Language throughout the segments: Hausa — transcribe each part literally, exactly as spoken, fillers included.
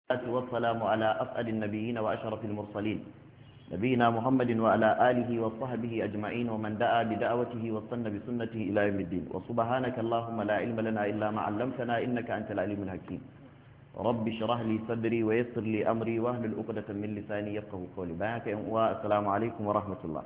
والسلام على أسعد النبيين وأشرف المرسلين نبينا محمد وعلى آله وصحبه أجمعين ومن دعا بدعوته واستنى بسنته إلى يوم الدين وسبحانك اللهم لا علم لنا إلا ما علمتنا إنك أنت العليم الحكيم رب اشرح لي صدري ويسر لي أمري واحلل عقدة من لساني يفقهوا قولي بارك والسلام عليكم ورحمة الله.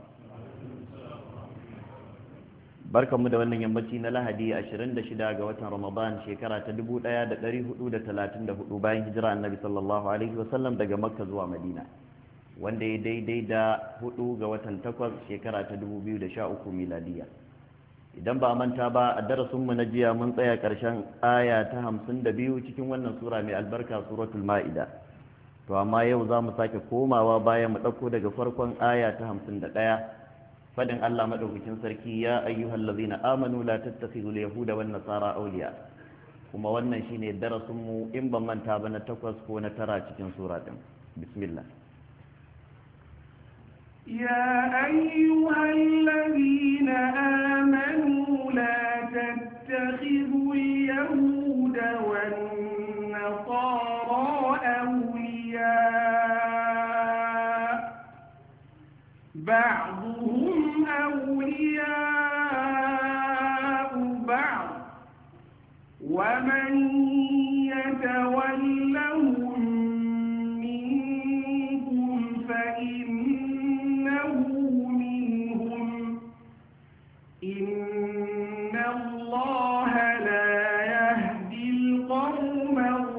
Barkanmu da wannan yammaci na Lahadi ashirin da shida ga watan Ramadan shekara ta dubu ɗaya da ɗari hudu da talatin da hudu bayan hijira Annabi sallallahu alaihi wasallam daga Makka zuwa Madina, wanda ya daidai da hudu ga watan takwas shekara ta dubu biyu da sha uku miladiya. Idan ba a manta ba, a darasinmu na jiya mun tsaya ƙarshen aya ta hamsin da biyu cikin wannan sura mai albarka suratul Ma'ida. To amma yau za mu sake komawa bayan mu ɗauko daga farkon aya ta hamsin da ɗaya. fadin Allah madaukakin sarki ya ayyuhal ladzina amanu la tattakhidul yahuda wan nasara awliya, kuma wannan shine darasin mu in ban manta ba na takwas ko na tara cikin sura din. Bismillah. ya ayyuhal ladzina amanu la tattakhidul yahuda wan nasara awliya ba'duhum أولياء بعض ومن يتولهم منكم فإنه منهم إن الله لا يهدي القوم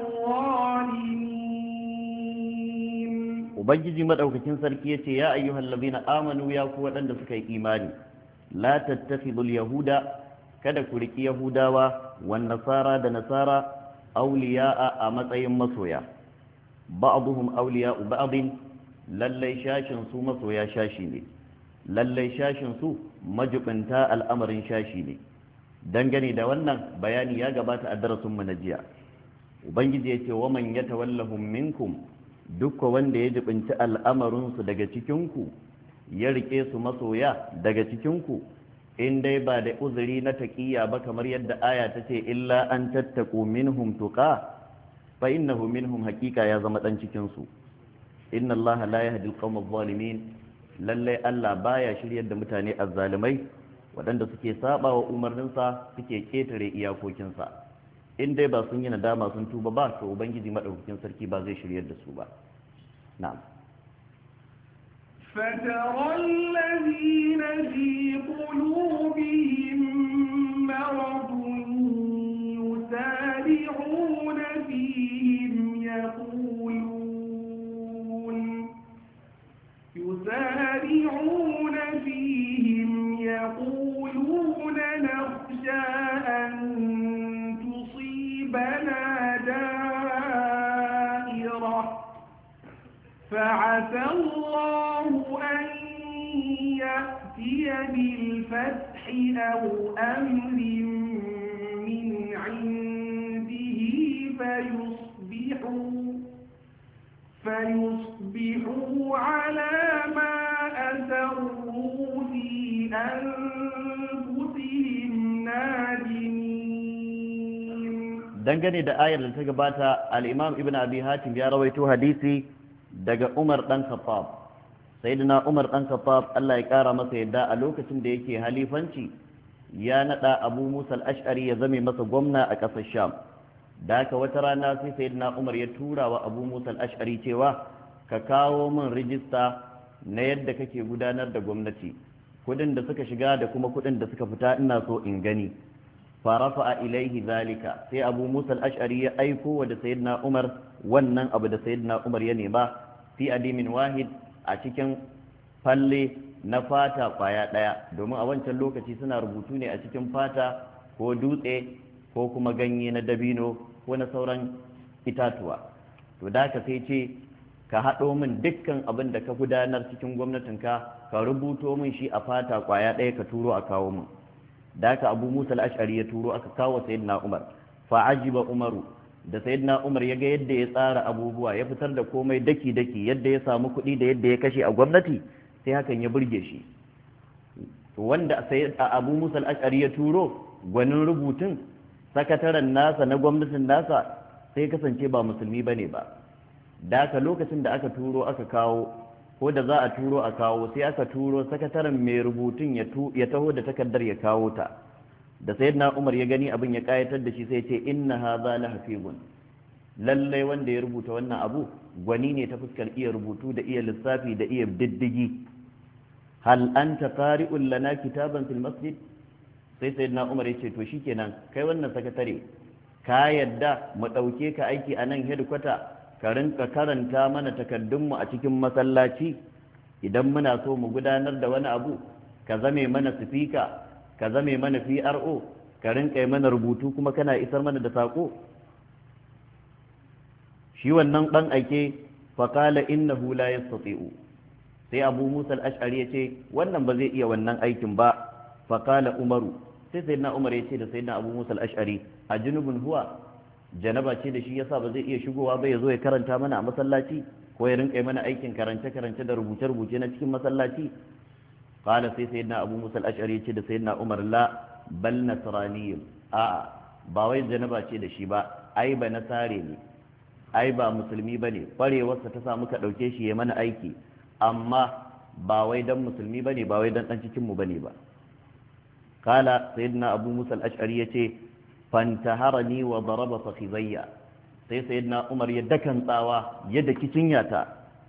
الظالمين. وبنجي مدعوكين سركية يا أيها الذين آمنوا يا قوة أن تسكي إيماني la tattakhidul yahuda, kada ku riki yahudawa wan nasara da nasara awliya'a a matsayin masoya, ba'dhum awliya'u ba'din, lallai shashin su masoya shashi ne, lallai shashin su majibinta al'amarin shashi ne. Dangane da wannan bayani ya gabata a darasin mu na jiya. Ubangiji ya ce wa man yatawallahum minkum, dukkan wanda ya jibinci al'amarin su daga cikin ku ya rike su masoya daga cikinku, in dai ba da uzuri na taƙiyya ba, kamar yadda aya ta ce illa an tattaku minhum tuqa fa innahu minhum, haqiqa ya zama dan cikin su. Inna Allah la yahdi al-qawma adh-dhalimin, lalle Allah baya shiryar da mutane azzalimai waɗanda suke saba wa umarninsa suke ketare iyakokinsa. In dai ba sun yi nadama sun tuba ba, to ubangiji madaukakin sarki ba zai shiryar da su ba. Na'am. فترى الذين في قلوبهم مرض يسارعون فيهم يقولون يسارعون فيهم يقولون نخشى أن تصيبنا دائرة فعسى الله أن يأتي بالفتح أو أمر من عنده فيصبحوا فيصبحوا على ما أسروا في أنفسهم نادمين. dangane da ayar da ta gabata, al-Imam Ibn Abi Hatim ya rawaito hadisi daga Umar dan Khattab. Sayyidina Umar dan Khattab, Allah ya kara masa yadda, a lokacin da yake halifanci ya nada Abu Musa al-Ash'ari ya zame masa gwamna a ƙasar Sham. Da haka wata rana sai Sayyidina Umar ya tura wa Abu Musa al-Ash'ari cewa ka kawo min rijista na yadda kake gudanar da gwamnati, kudin da suka shiga da kuma kudin da suka fita ina so in gani. farafa ilaihi zalika, sai Abu Musa al-Ash'ari ya aiko wa da Sayyidina Umar wannan abu da Sayyidina Umar ya nema, fi adimin wahid, a cikin falle na fata kwaya daya, domin a wancan lokaci suna rubutu ne a cikin fata ko dutse ko kuma ganye na dabino ko na sauran itatuwa. To da ka sai ce ka haɗo min dukkan abin da ka gudanar cikin gwamnatinka, ka rubuto min shi a fata kwaya ɗaya ka turo a kawo min. Da ka Abu Musa al-Ash'ari ya turo aka kawo Sayyidina Umar. Fa ajiba Umaru, da Sayyidina Umar ya ga yadda ya tsara abubuwa, ya fitar da komai daki daki, yadda ya samu kuɗi da yadda ya kashe a gwamnati, sai hakan ya burge shi. Wanda sai Abu Musa al-Ash'ari ya turo gwanin rubutun, sakataren nasa na gwamnatin nasa sai kasance ba musulmi bane ba, da aka lokacin da aka turo aka kawo ko da za a turo a kawo sai aka turo sakataren mai rubutun ya taho da takardar ya kawo ta da sayyidina Umar ya gani abin ya kayatar da shi sai ya ce inna hadha la hafizun lallai wanda ya rubuta wannan abu gwani ne ta fuskar iya rubutu da iya lissafi da iya diddigi hal anta qari'un lana kitaban fil masjid sai sayyidina Umar ya ce to shikenan kai wannan sakatare ka yadda mu dauke ka aiki a nan headquarter ka rinka karanta mana takaddunmu a cikin masallaci idan muna so mu gudanar da wani abu ka zame mana sifika ka zame mana P R O ka rinka mana rubutu kuma kana isar mana da sako shi wannan dan aike faqala innahu la yastati'u sai Abu Musa al-Ash'ari yace wannan ba zai iya wannan aikin ba faqala Umaru sai sayyidina Umar yace da sayyidina Abu Musa al-Ash'ari ajnubun huwa janaba ce da shi yasa ba zai iya shigowa ba ya zo ya karanta mana a masallaci ko ya rinka mana aikin karance karance da rubuce rubuce na cikin masallaci qala sai sayyidina Abu Musa al-Ash'ari yace da sayyidina Umar la bal nasraniy a ba wai janaba ce da shi ba ai ba nasare ne ai ba musulmi bane kwarewarsa ta sa muka dauke shi ya mana aiki amma ba wai dan musulmi bane ba wai dan dan cikin mu bane ba kala sayyidina Abu Musa al-Ash'ari yace fantaharani wa daraba fakhidayya sai sayyidina Umar ya dakan tsawa ya daki cinyata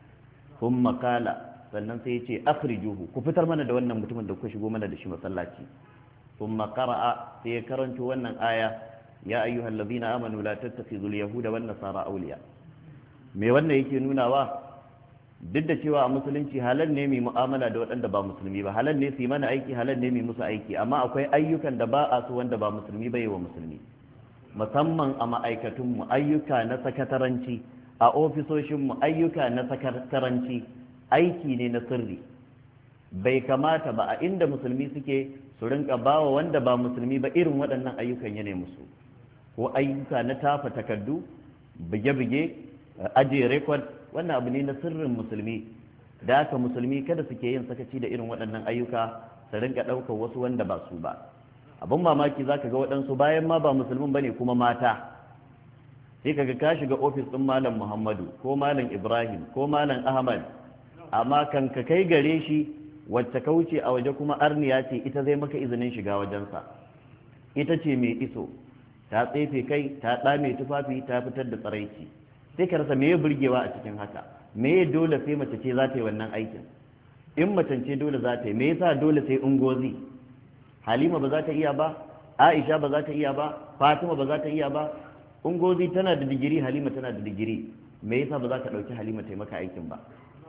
kuma kala sannan sai yace akhrijuhu ku fitar mana da wannan mutumin da kuka shigo mana da shi masallaci kuma qara'a sai ya karanto wannan aya ya ayyuhal ladina amanu la tattakhidhul yahuda wan nasara awliya me wannan yake nunawa duk da cewa a musulunci halal ne mai mu'amala da waɗanda ba musulmi ba halal ne su yi mana aiki halal ne mai musu aiki amma akwai ayyukan da ba a so wanda ba musulmi ba yi wa musulmi musamman a ma'aikatunmu ayyuka na sakataranci a ofisoshinmu ayyuka na sakataranci aiki ne na sirri bai kamata ba a inda musulmi suke su rinka bawa wanda ba musulmi ba irin waɗannan ayyukan ya musu ko ayyuka na tafa takardu buge-buge ajiye rekod wannan abu ne na sirrin musulmi da haka musulmi kada suke yin sakaci da irin waɗannan ayyuka su rinka ɗaukar wasu wanda ba su ba abin mamaki za ka ga waɗansu bayan ma ba musulmin ba ne kuma mata sai ka ga ka shiga ofis ɗin malam muhammadu ko malam ibrahim ko malam ahmad amma kan ka kai gare shi wacce ka wuce a waje kuma arniya ce ita zai maka izinin shiga wajensa ita ce mai iso ta tsefe kai ta ɗame tufafi ta fitar da tsaraici sai ka rasa meye burgewa a cikin haka meye dole sai mace ce za ta yi wannan aikin in macen ce dole za ta yi me yasa dole sai ungozi halima ba za ta iya ba aisha ba za ta iya ba fatima ba za ta iya ba ungozi tana da digiri halima tana da digiri me yasa ba za ka ɗauki halima ta yi maka aikin ba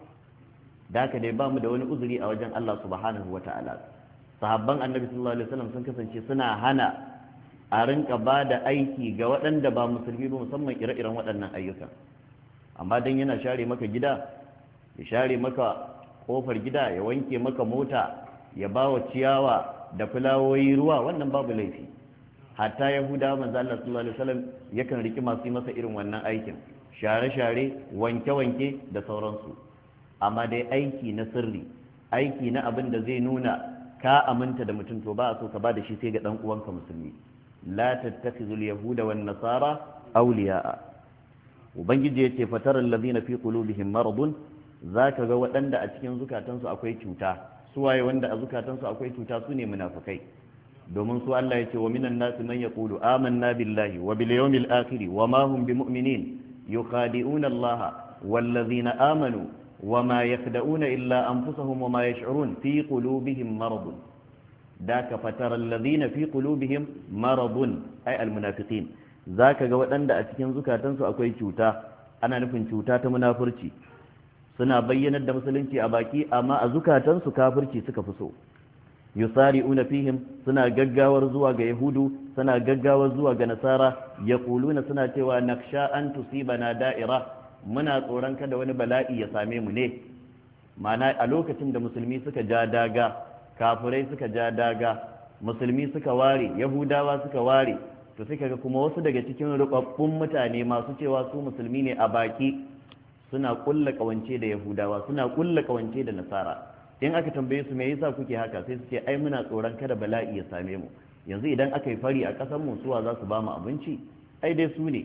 da haka dai ba mu da wani uzuri a wajen Allah subhanahu wa ta'ala sahabban annabi sallallahu alaihi wasallam sun kasance suna hana a rinka ba da aiki ga waɗanda ba musulmi ba musamman ire-iren waɗannan ayyukan amma don yana share maka gida ya share maka ƙofar gida ya wanke maka mota ya ba wa ciyawa da fulawoyi ruwa wannan babu laifi hatta yahuda manzo Allah sallallahu alaihi wasallam yakan riki masu yi masa irin wannan aikin share-share wanke-wanke da sauransu amma dai aiki na sirri aiki na abin da zai nuna ka aminta da mutum to ba a so ka ba da shi sai ga ɗan uwanka musulmi la tattakhizul yahuda wan nasara awliya'a ubangiji yace fataral ladina fi qulubihim maradun zaka ga waɗanda a cikin zukatansu akwai cuta su waye wanda a zukatansu akwai cuta su ne munafikai domin su Allah yace wa minan nasi man yaqulu amanna billahi wa bil yawmil akhir wa ma hum bimu'minin yukhadi'una Allah wal ladina amanu wa ma yakhda'una illa anfusahum wa ma yash'urun fi qulubihim maradun daka fatara alladhina fi qulubihim maradun ay almunafiqin zaka ga waɗanda a cikin zukatansu akwai cuta ana nufin cuta ta munafurci suna bayyanar da musulunci a baki amma a zukatansu kafirci suka fi so yusari'una fihim suna gaggawar zuwa ga yahudu suna gaggawar zuwa ga nasara yaquluna suna cewa naksha an tusibana da'ira muna tsoron kada wani bala'i ya same mu ne ma'ana a lokacin da musulmi suka ja daga kafirai suka ja daga musulmi suka ware yahudawa suka ware to sai kaga kuma wasu daga cikin rubabbun mutane masu cewa su musulmi ne a baki suna kulla kawance da yahudawa suna kulla kawance da nasara in aka tambaye su me yasa kuke haka sai su ce ai muna tsoron kada bala'i ya same mu yanzu idan aka yi fari a ƙasar mu suwa za su ba mu abinci ai dai su ne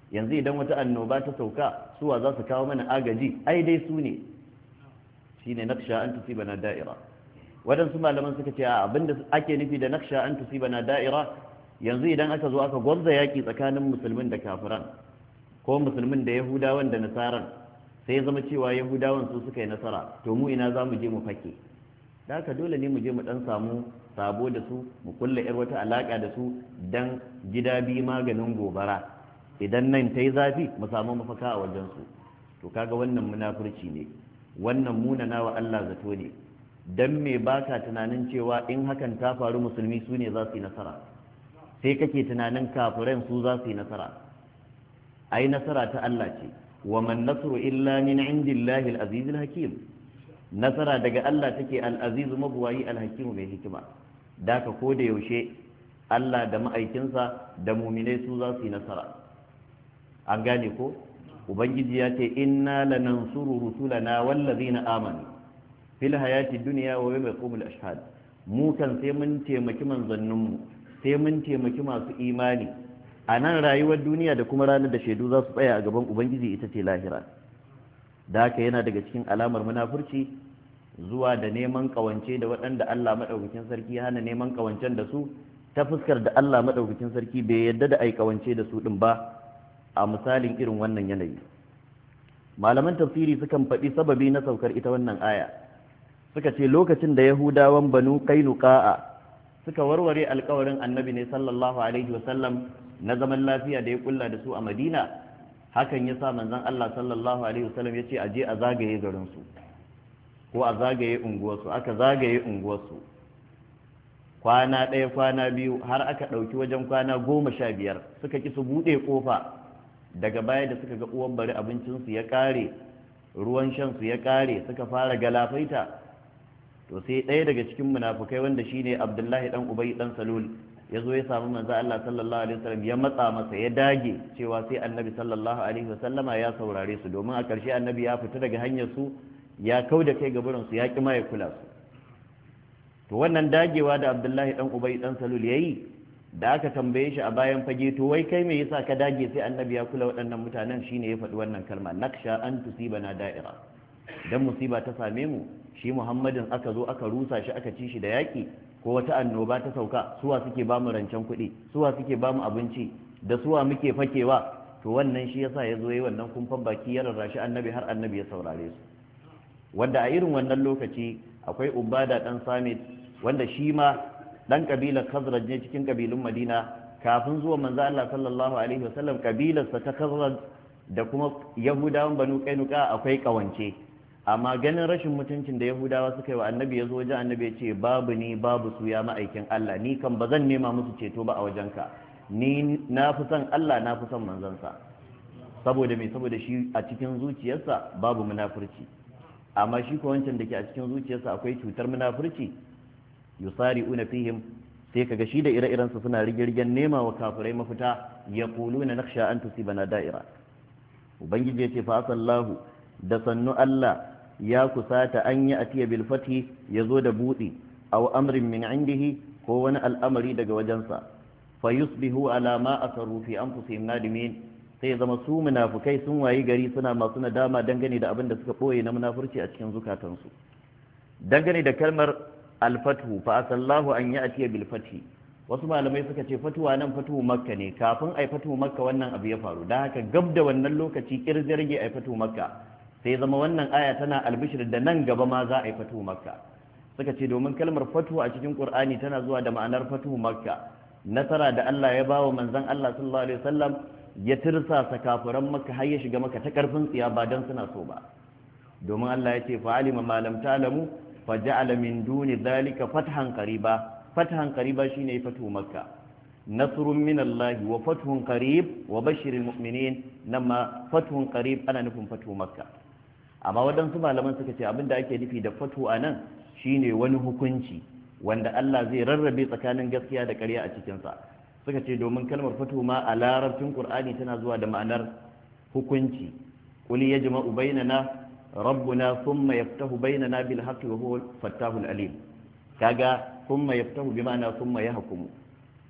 yanzu idan wata annoba ta sauka suwa za su kawo mana agaji ai dai su ne shine naksha an tusibana da'ira. waɗansu malaman suka ce abinda ake nufi da naksha an tusibana da'ira yanzu idan aka zo aka gwabza yaki tsakanin musulmin da kafiran ko musulmin da yahudawan da nasaran sai zama cewa yahudawan su suka yi nasara to mu ina za mu je mu fake da haka dole ne mu je mu dan samu sabo da su mu kulla yar wata alaka da su dan gida bi maganin gobara idan nan ta yi zafi mu samu mafaka a wajen su to kaga wannan munafurci ne wannan munana wa Allah zato ne dan me baka tunanin cewa in hakan ta faru musulmi su ne za su yi nasara sai kake tunanin kafiran su za su yi nasara ai nasara ta Allah ce wa man nasru illa min indillahi al-aziz al-hakim nasara daga Allah take al-aziz mabwayi al-hakim mai hikima daka ko da yaushe Allah da ma'aikinsa da mu'minai su za su yi nasara an gane ko ubangiji ya ce inna lanansuru rusulana wallazina amanu fil hayati dunya wa yawma yaqumul ashhad mu kan sai mun taimaki manzanninmu sai mun taimaki masu imani a nan rayuwar duniya da kuma ranar da shaidu za su tsaya a gaban ubangiji ita ce lahira da haka yana daga cikin alamar munafurci zuwa da neman kawance da waɗanda Allah maɗaukakin sarki ya hana neman kawancen da su ta fuskar da Allah maɗaukakin sarki bai yadda da ai kawance da su ɗin ba a misalin irin wannan yanayi malaman tafsiri sukan faɗi sababi na saukar ita wannan aya suka ce lokacin da yahudawan banu kainuka'a suka warware alkawarin annabi ne sallallahu alaihi wasallam na zaman lafiya da ya kulla da su a madina hakan ya sa manzon Allah sallallahu alaihi wasallam ya ce a je a zagaye garinsu ko a zagaye unguwarsu aka zagaye unguwarsu kwana ɗaya kwana biyu har aka ɗauki wajen kwana goma sha biyar suka ki su buɗe ƙofa daga baya da suka ga uwan bari abincinsu ya ƙare ruwan shansu ya ƙare suka fara galafaita to sai ɗaya daga cikin munafukai wanda shine Abdullahi dan Ubay dan Salul ya zo ya samu manzo Allah sallallahu alaihi wasallam ya matsa masa ya dage cewa sai annabi sallallahu alaihi wasallama ya saurare su domin a ƙarshe annabi ya fita daga hanyar su ya kauda kai gaburin su ya ki ma ya kula su to wannan dagewa da Abdullahi dan Ubay dan Salul yayi da aka tambaye shi a bayan fage to wai kai me yasa ka dage sai annabi ya kula waɗannan mutanen shine ya faɗi wannan kalma naksha an tusibana da'ira dan musiba ta same mu shi Muhammadin aka zo aka rusa shi aka ci shi da yaƙi ko wata annoba ta sauka suwa suke ba mu rancen kuɗi suwa suke ba mu abinci da suwa muke fakewa to wannan shi yasa ya zo yi wannan kumfan baki ya rarrashi annabi har annabi ya saurare su wanda a irin wannan lokaci akwai ubada dan samit wanda shi ma dan kabilar khazraj ne cikin kabilun madina kafin zuwa manzo Allah sallallahu alaihi wasallam kabilarsa ta khazraj da kuma yahudawan banu kainuka akwai kawance amma ganin rashin mutuncin da yahudawa suka yi wa annabi ya zo wajen annabi ya ce babu ni babu su ya ma'aikin Allah ni kan ba zan nema musu ceto ba a wajenka ni na fi son Allah na fi son manzansa saboda me saboda shi a cikin zuciyarsa babu munafurci amma shi ko wancan da ke a cikin zuciyarsa akwai cutar munafurci yusari'una fihim sai kaga shi da ire-irensa suna rigirgen nema wa kafirai mafita yaquluna nakhsha an tusibana da'ira ubangiji ya ce fa asallahu da sannu Allah ya kusata an yi atiya bil fathi yazo da budi aw amrin min indihi ko wani al'amari daga wajensa fa yusbihu ala ma asaru fi anfusihim nadimin sai zama su munafukai sun wayi gari suna masu nadama dangane da abin da suka boye na munafurci a cikin zukatansu dangane da kalmar al-fathu fa asallahu an yi atiya bil fathi wasu malamai suka ce fatuwa nan fatuhu makka ne kafin ai fatuhu makka wannan abu ya faru dan haka gab da wannan lokaci kirjirge ai fatuhu makka sai zama wannan aya tana albishir da nan gaba ma za a yi fatuhu makka suka ce domin kalmar fatuhu a cikin qur'ani tana zuwa da ma'anar fatuhu makka nasara da Allah ya bawa manzon Allah sallallahu alaihi wasallam ya tirsasa kafiran makka har ya shiga makka ta karfin tsiya ba dan suna so ba domin Allah ya ce fa alima ma lam ta'lamu fa ja'ala min duni dhalika fathan qariba fathan qariba shine fatuhu makka nasrun min Allah wa fathun qarib wa bashiril mu'minin namma fathun qarib ana nufin fatuhu makka amma waɗansu malaman suka ce abinda ake nufi da fatu a nan shine wani hukunci wanda Allah zai rarrabe tsakanin gaskiya da ƙarya a cikinsa suka ce domin kalmar fatu ma a larabcin Qur'ani tana zuwa da ma'anar hukunci qul yajma'u bainana rabbuna thumma yaftahu bainana bil haqqi wa huwa fattahul alim kaga thumma yaftahu bi ma'ana thumma yahkumu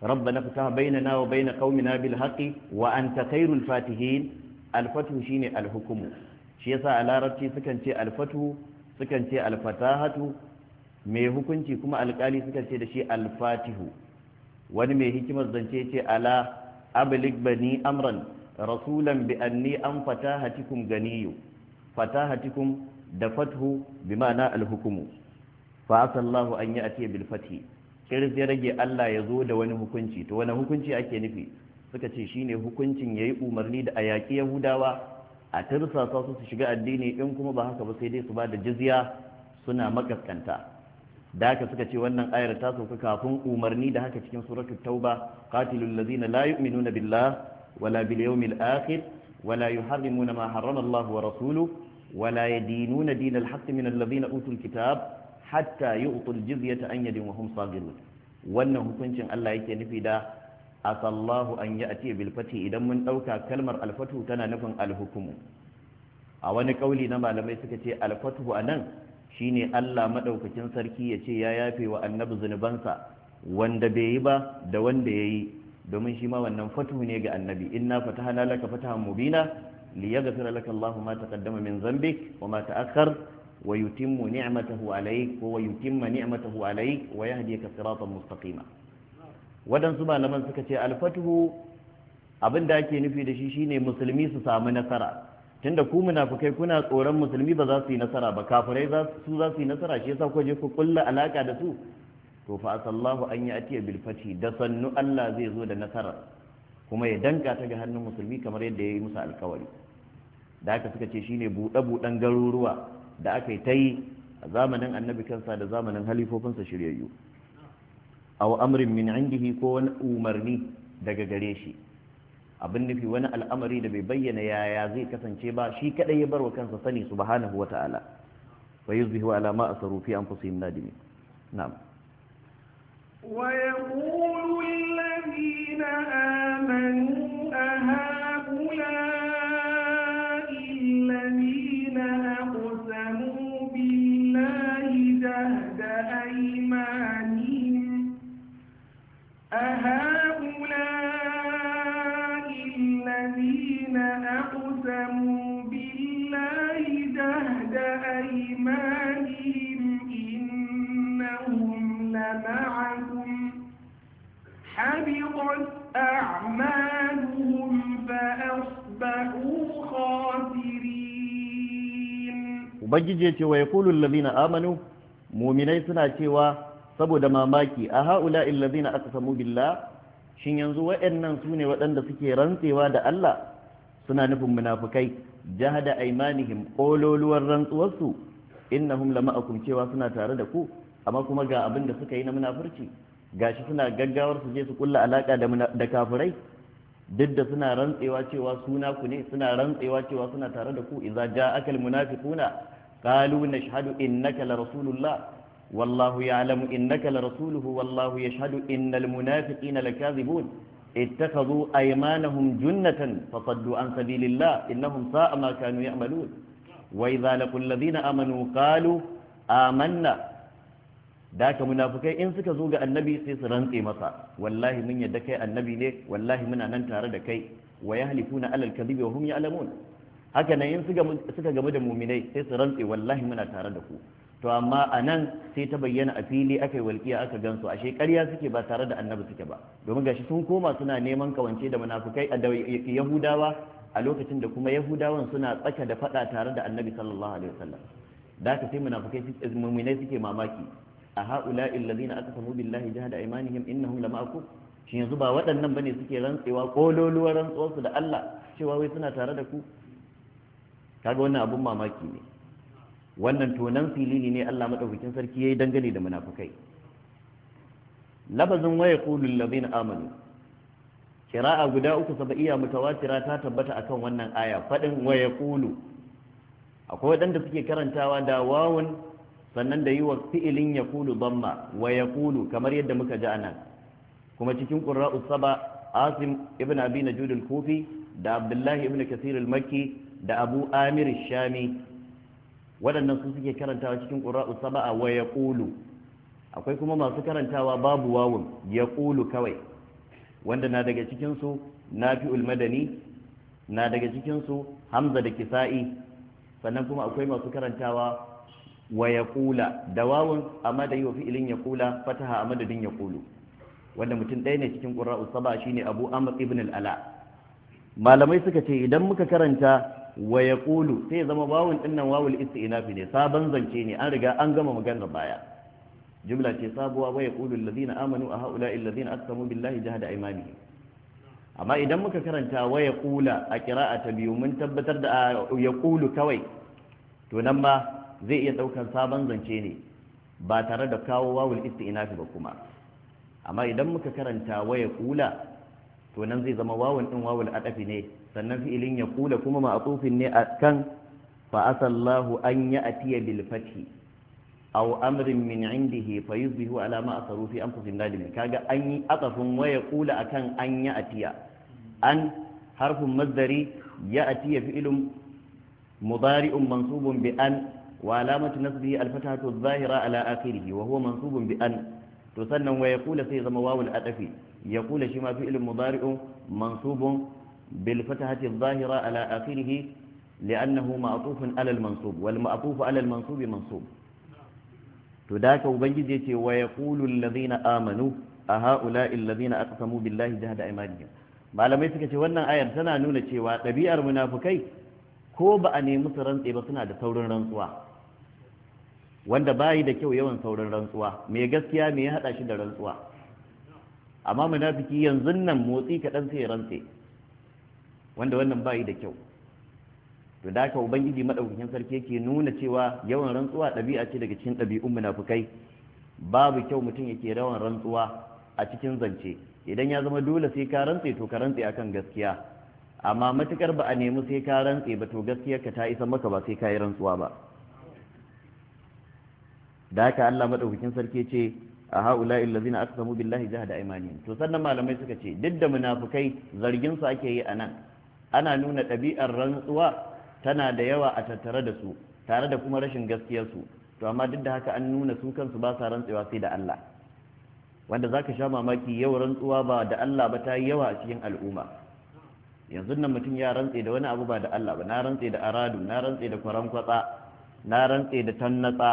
rabbana ftah bainana wa bain qaumina bil haqqi wa anta khairul fatihin al-fathu shine al-hukmu shi yasa a larabci sukan ce al-fathu sukan ce al-fatahatu mai hukunci kuma alƙali sukan ce da shi al-fatihu wani mai hikimar zance ce ala ablig bani amran rasulan bi anni an fatahatikum ganiyu fatahatikum da fathu bi ma'ana al-hukmu fa asallahu an ya'ti bil fathi kiris ya rage Allah ya zo da wani hukunci to wani hukunci ake nufi suka ce shine hukuncin yayi umarni da ayaki yahudawa a tirsasa su su shiga addini in kuma ba haka ba sai dai su ba da jizya suna makaskanta da haka suka ce wannan ayar ta sauka kafin umarni da haka cikin suratul tauba qatilul ladzina la yu'minuna billah wala bil yawmil akhir wala yuharrimuna ma harrama Allah wa rasuluhu wala yadinuna dinal haqq min alladhina utul kitab hatta yu'tul jizyata an yadin wa hum saghirun wannan hukuncin Allah yake nufi da asallahu an ya'ti bil fati idan mun dauka kalmar al fatu tana nufin al hukumu a wani kauli na malamai suka ce al fatu anan shine Allah madaukakin sarki ya ce ya yafe wa annabi zunubansa wanda bai yi ba da wanda yayi domin shi ma wannan fatu ne ga annabi inna fatahna laka fatahan mubina liyaghfira laka Allahu ma taqaddama min dhanbik wa ma ta'akhkhar ويتم نعمته عليك ويتم نعمته عليك ويهديك صراطا مستقيما wadansu malaman suka ce alfatuhu abin da ake nufi da shi shine musulmi su samu nasara tunda ku munafikai kuna tsoron musulmi ba za su yi nasara ba kafirai za su za su yi nasara shi yasa ku je ku kulla alaka da su to fa asallahu an ya'ti bil fathi da sannu Allah zai zo da nasara kuma ya danka ta ga hannun musulmi kamar yadda ya yi musu alkawari da haka suka ce shine buɗe buɗen garuruwa da aka yi ta yi a zamanin annabi kansa da zamanin halifofinsa shiryayyu aw amrin min indihi ko wani umarni daga gare shi abin nufi wani al'amari da bai bayyana yaya zai kasance ba shi kadai ya barwa kansa sani subhanahu wata'ala wa yuzbihu ala ma asaru fi anfusihim nadimi na'am wa yaqulu alladhina amanu ahaula أهؤلاء الذين أقسموا بالله جهد أيمانهم إنهم لمعكم حبطت أعمالهم فأصبحوا خاسرين وبجيجي ويقول الذين آمنوا مؤمنين سنة saboda mamaki a ha'ula illazina aqsamu billah shin yanzu waɗannan sune waɗanda suke rantsewa da Allah suna nufin munafikai jahada aymanihim qololuwar rantsuwarsu innahum lama'akum cewa suna tare da ku amma kuma ga abin da suka yi na munafurci gashi suna gaggawar su je su kulla alaka da da kafirai duk da suna rantsewa cewa suna ku ne suna rantsewa cewa suna tare da ku idza ja'aka almunafiquna qalu nashhadu innaka la rasulullah والله يعلم إنك لرسوله والله يشهد إن المنافقين لكاذبون اتخذوا أيمانهم جنة فصدوا عن سبيل الله إنهم ساء ما كانوا يعملون وإذا لقوا الذين آمنوا قالوا آمنا ذاك منافقين إن سكزوغ النبي سيسرن قيمتا والله من يدك النبي لك والله من أنت ردكي ويهلكون على الكذب وهم يعلمون هكذا إن سكا جمد مؤمنين سيسرن والله من أتردكوا to amma a nan sai ta bayyana a fili aka yi walƙiya aka gansu ashe ƙarya suke ba tare da annabi suke ba domin gashi sun koma suna neman kawance da munafukai da yahudawa a lokacin da kuma yahudawan suna tsaka da faɗa tare da annabi sallallahu alaihi wasallam da haka sai munafukai mu'minai suke mamaki a haula illazina aqsamu billahi jahada aymanihim innahum lama'akum shin yanzu ba waɗannan bane suke rantsewa kololuwar rantsuwarsu da Allah cewa wai suna tare da ku kaga wannan abun mamaki ne wannan tonan filili ne Allah madaukakin sarki yayi dangane da munafikai labazin waya qulul ladina amanu qira'a guda uku sabaiya mutawatira ta tabbata akan wannan aya fadin waya qulu akwai wadanda suke karantawa da wawun sannan da yiwa fi'ilin yaqulu dhamma waya qulu kamar yadda muka ji anan kuma cikin qurra'u saba Asim ibn Abi Najud al-Kufi da Abdullah ibn Kathir al-Makki da Abu Amir al-Shami waɗannan su suke karantawa cikin ƙura'u saba'a wa ya ƙulu akwai kuma masu karantawa babu wawun ya ƙulu kawai wanda na daga cikin su Nafi'ul Madani, na daga cikin su Hamza da Kisa'i, sannan kuma akwai masu karantawa wa yaqula da wawun amma da yi wa fi'ilin yaqula fataha a madadin yaqulu, wanda mutum ɗaya ne cikin qurra'us saba shine Abu Amr ibn al-Ala. Malamai suka ce idan muka karanta wa yaqulu sai ya zama wawun dinnan wawul isti'nafi ne, sabon zance ne, an riga an gama maganar baya, jumla ce sabuwa. wa yaqulu alladhina amanu a haula'i alladhina aqsamu billahi jahada aymanihim. amma idan muka karanta wa yaqula a qira'a ta biyu mun tabbatar da yaqulu kawai, to nan ma zai iya daukan sabon zance ne ba tare da kawo wawul isti'nafi ba kuma. amma idan muka karanta wa yaqula to nan zai zama wawun din wawul adafi ne, sannan fi'ilin yaqula kuma ma'tufin ne akan fa asallahu an ya'tiya bil fathi aw amrin min indihi fayuzbihu ala ma asaru fi anfusihim nadimin. kaga an yi atafin wa yaqula akan an ya'tiya, an harfun masdari, ya'tiya fi'ilun mudari'un mansubun bi an wa alamatu nasbihi al-fathatu adh-dhahira ala akhirih wa huwa mansubun bi an. to sannan wa yaqula sai zama wawul adafi, yaqula shi ma fi'ilun mudari'un mansubun bil fathati adh-dhahira ala akhirih li'annahu ma'tufun ala al-mansub wal ma'tufu ala al-mansub mansub. to da haka ubangiji yace wa yaqulu alladhina amanu a ha'ula'i alladhina aqsamu billahi jahada aymanihim. malamai suka ce wannan ayar tana nuna cewa ɗabi'ar munafukai ko ba a nemi su rantse ba suna da saurin rantsuwa, wanda bayi da kyau yawan saurin rantsuwa. mai gaskiya me ya hada shi da rantsuwa? amma munafiki yanzu nan motsi kaɗan sai ya rantse, wanda wannan bayi da kyau. to da haka ubangiji madaukakin sarki yake nuna cewa yawan rantsuwa ɗabi'a ce daga cikin ɗabi'un munafukai. babu kyau mutum yake rawan rantsuwa a cikin zance. idan ya zama dole sai ka rantse to ka rantse akan gaskiya, amma matukar ba a nemi sai ka rantse ba to gaskiyar ka ta isa maka ba sai ka yi rantsuwa ba. da haka Allah madaukakin sarki ce a haula'i allazina aqsamu billahi jahada aymanihim. to sannan malamai suka ce duk da munafukai zargin su ake yi anan, ana nuna ɗabi'ar rantsuwa tana da yawa a tattare da su tare da kuma rashin gaskiyar su, to amma duk da haka an nuna su kansu ba sa rantsewa sai da Allah, wanda zaka sha mamaki yau rantsuwa ba da Allah ba ta yi yawa a cikin al'umma. yanzu nan mutum ya rantse da wani abu ba da Allah ba, na rantse da aradu, na rantse da kwaran kwatsa, na rantse da tannatsa.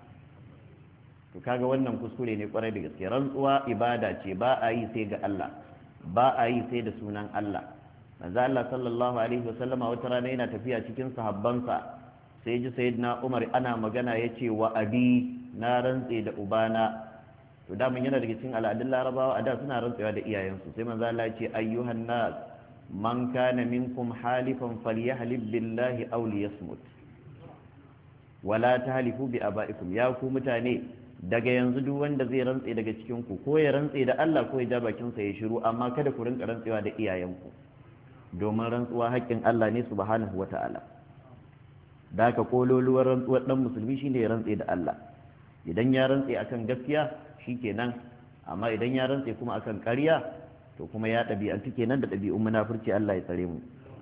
to kaga wannan kuskure ne kwarai da gaske. rantsuwa ibada ce, ba a yi sai ga Allah, ba a yi sai da sunan Allah. manzo Allah sallallahu alaihi wasallama wata rana yana tafiya cikin sahabbansa sai ji sayyidina Umar ana magana yace wa abi, na rantse da ubana. to da mun yana daga cikin al'adun Larabawa a da suna rantsewa da iyayensu. sai manzo Allah ya ce ayyuhan nas man kana minkum halifan falyahlib billahi aw liyasmut wala tahlifu bi abaikum. ya ku mutane, daga yanzu duk wanda zai rantse daga cikin ku ko ya rantse da Allah ko ya ja bakin sa ya shiru, amma kada ku rinka rantsewa da iyayenku, domin rantsuwa haƙƙin Allah ne subhanahu wata'ala. da haka kololuwar rantsuwar dan musulmi shine ya rantse da Allah. idan ya rantse akan gaskiya shikenan, amma idan ya rantse kuma akan ƙarya to kuma ya ɗabi'antu kenan da ɗabi'un munafurci. Allah ya tsare mu.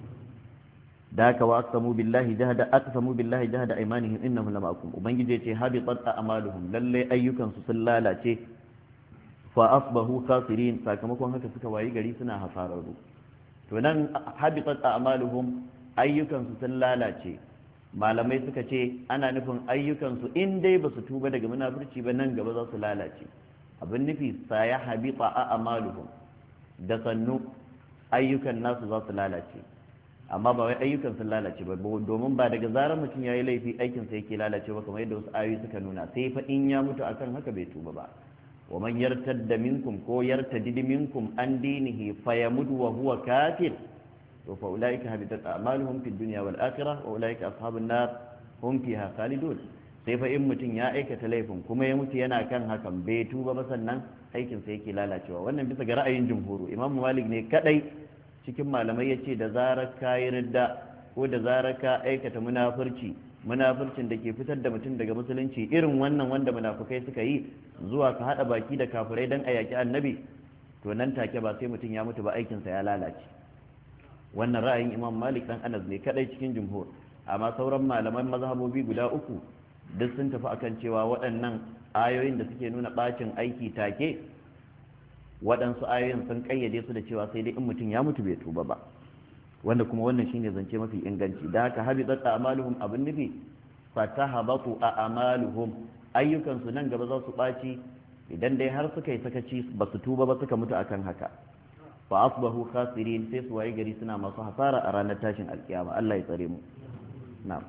da haka wa aqsamu billahi jahada aqsamu billahi jahada aymanihim innahum lama'akum. ubangiji ya ce habitat a'maluhum, lalle ayyukan su sun lalace, fa asbahu khasirin, sakamakon haka suka wayi gari suna hasararru. to nan habitat a'maluhum, ayyukan su sun lalace, malamai suka ce ana nufin ayyukan su in dai ba su tuba daga munafurci ba nan gaba za su lalace. abin nufi saya habita a'maluhum, da sannu ayyukan nasu za su lalace, amma ba wai ayyukan sun lalace ba, domin ba daga zarar mutum ya yi laifi aikinsa yake lalace ba kamar yadda wasu ayoyi suka nuna, sai fa in ya mutu akan haka bai tuba ba. wa man yartadda minkum ko yartadid minkum an dinihi fayamut wa huwa kafir to fa ulaika habitat a'maluhum fid dunya wal akhirah wa ulaika ashabun nar hum fiha khalidun. sai fa in mutum ya aikata laifin kuma ya mutu yana kan hakan bai tuba ba sannan aikinsa yake lalacewa. wannan bisa ga ra'ayin jumhuru. imam malik ne kadai cikin malamai ya ce da zarar ka yi ridda ko da zarar ka aikata munafurci, munafurcin da ke fitar da mutum daga musulunci irin wannan wanda munafukai suka yi, zuwa ka haɗa baki da kafirai don a yaƙi annabi, to nan take ba sai mutum ya mutu ba aikinsa ya lalace. wannan ra'ayin imam malik dan anas ne kadai cikin jumhur, amma sauran malaman mazhabobi guda uku duk sun tafi akan cewa waɗannan ayoyin da suke nuna ɓacin aiki take waɗansu ayoyin sun kayyade su da cewa sai dai in mutum ya mutu bai tuba ba, wanda kuma wannan shine zance mafi inganci. da haka habitat a'maluhum abin nufi fatahabatu a'maluhum, ayyukan su nan gaba za su ɓaci idan dai har suka yi sakaci ba su tuba ba suka mutu akan haka. fa asbahu khasirin, sai su waye gari suna masu hasara a ranar tashin alkiyama. Allah ya tsare mu. na'am.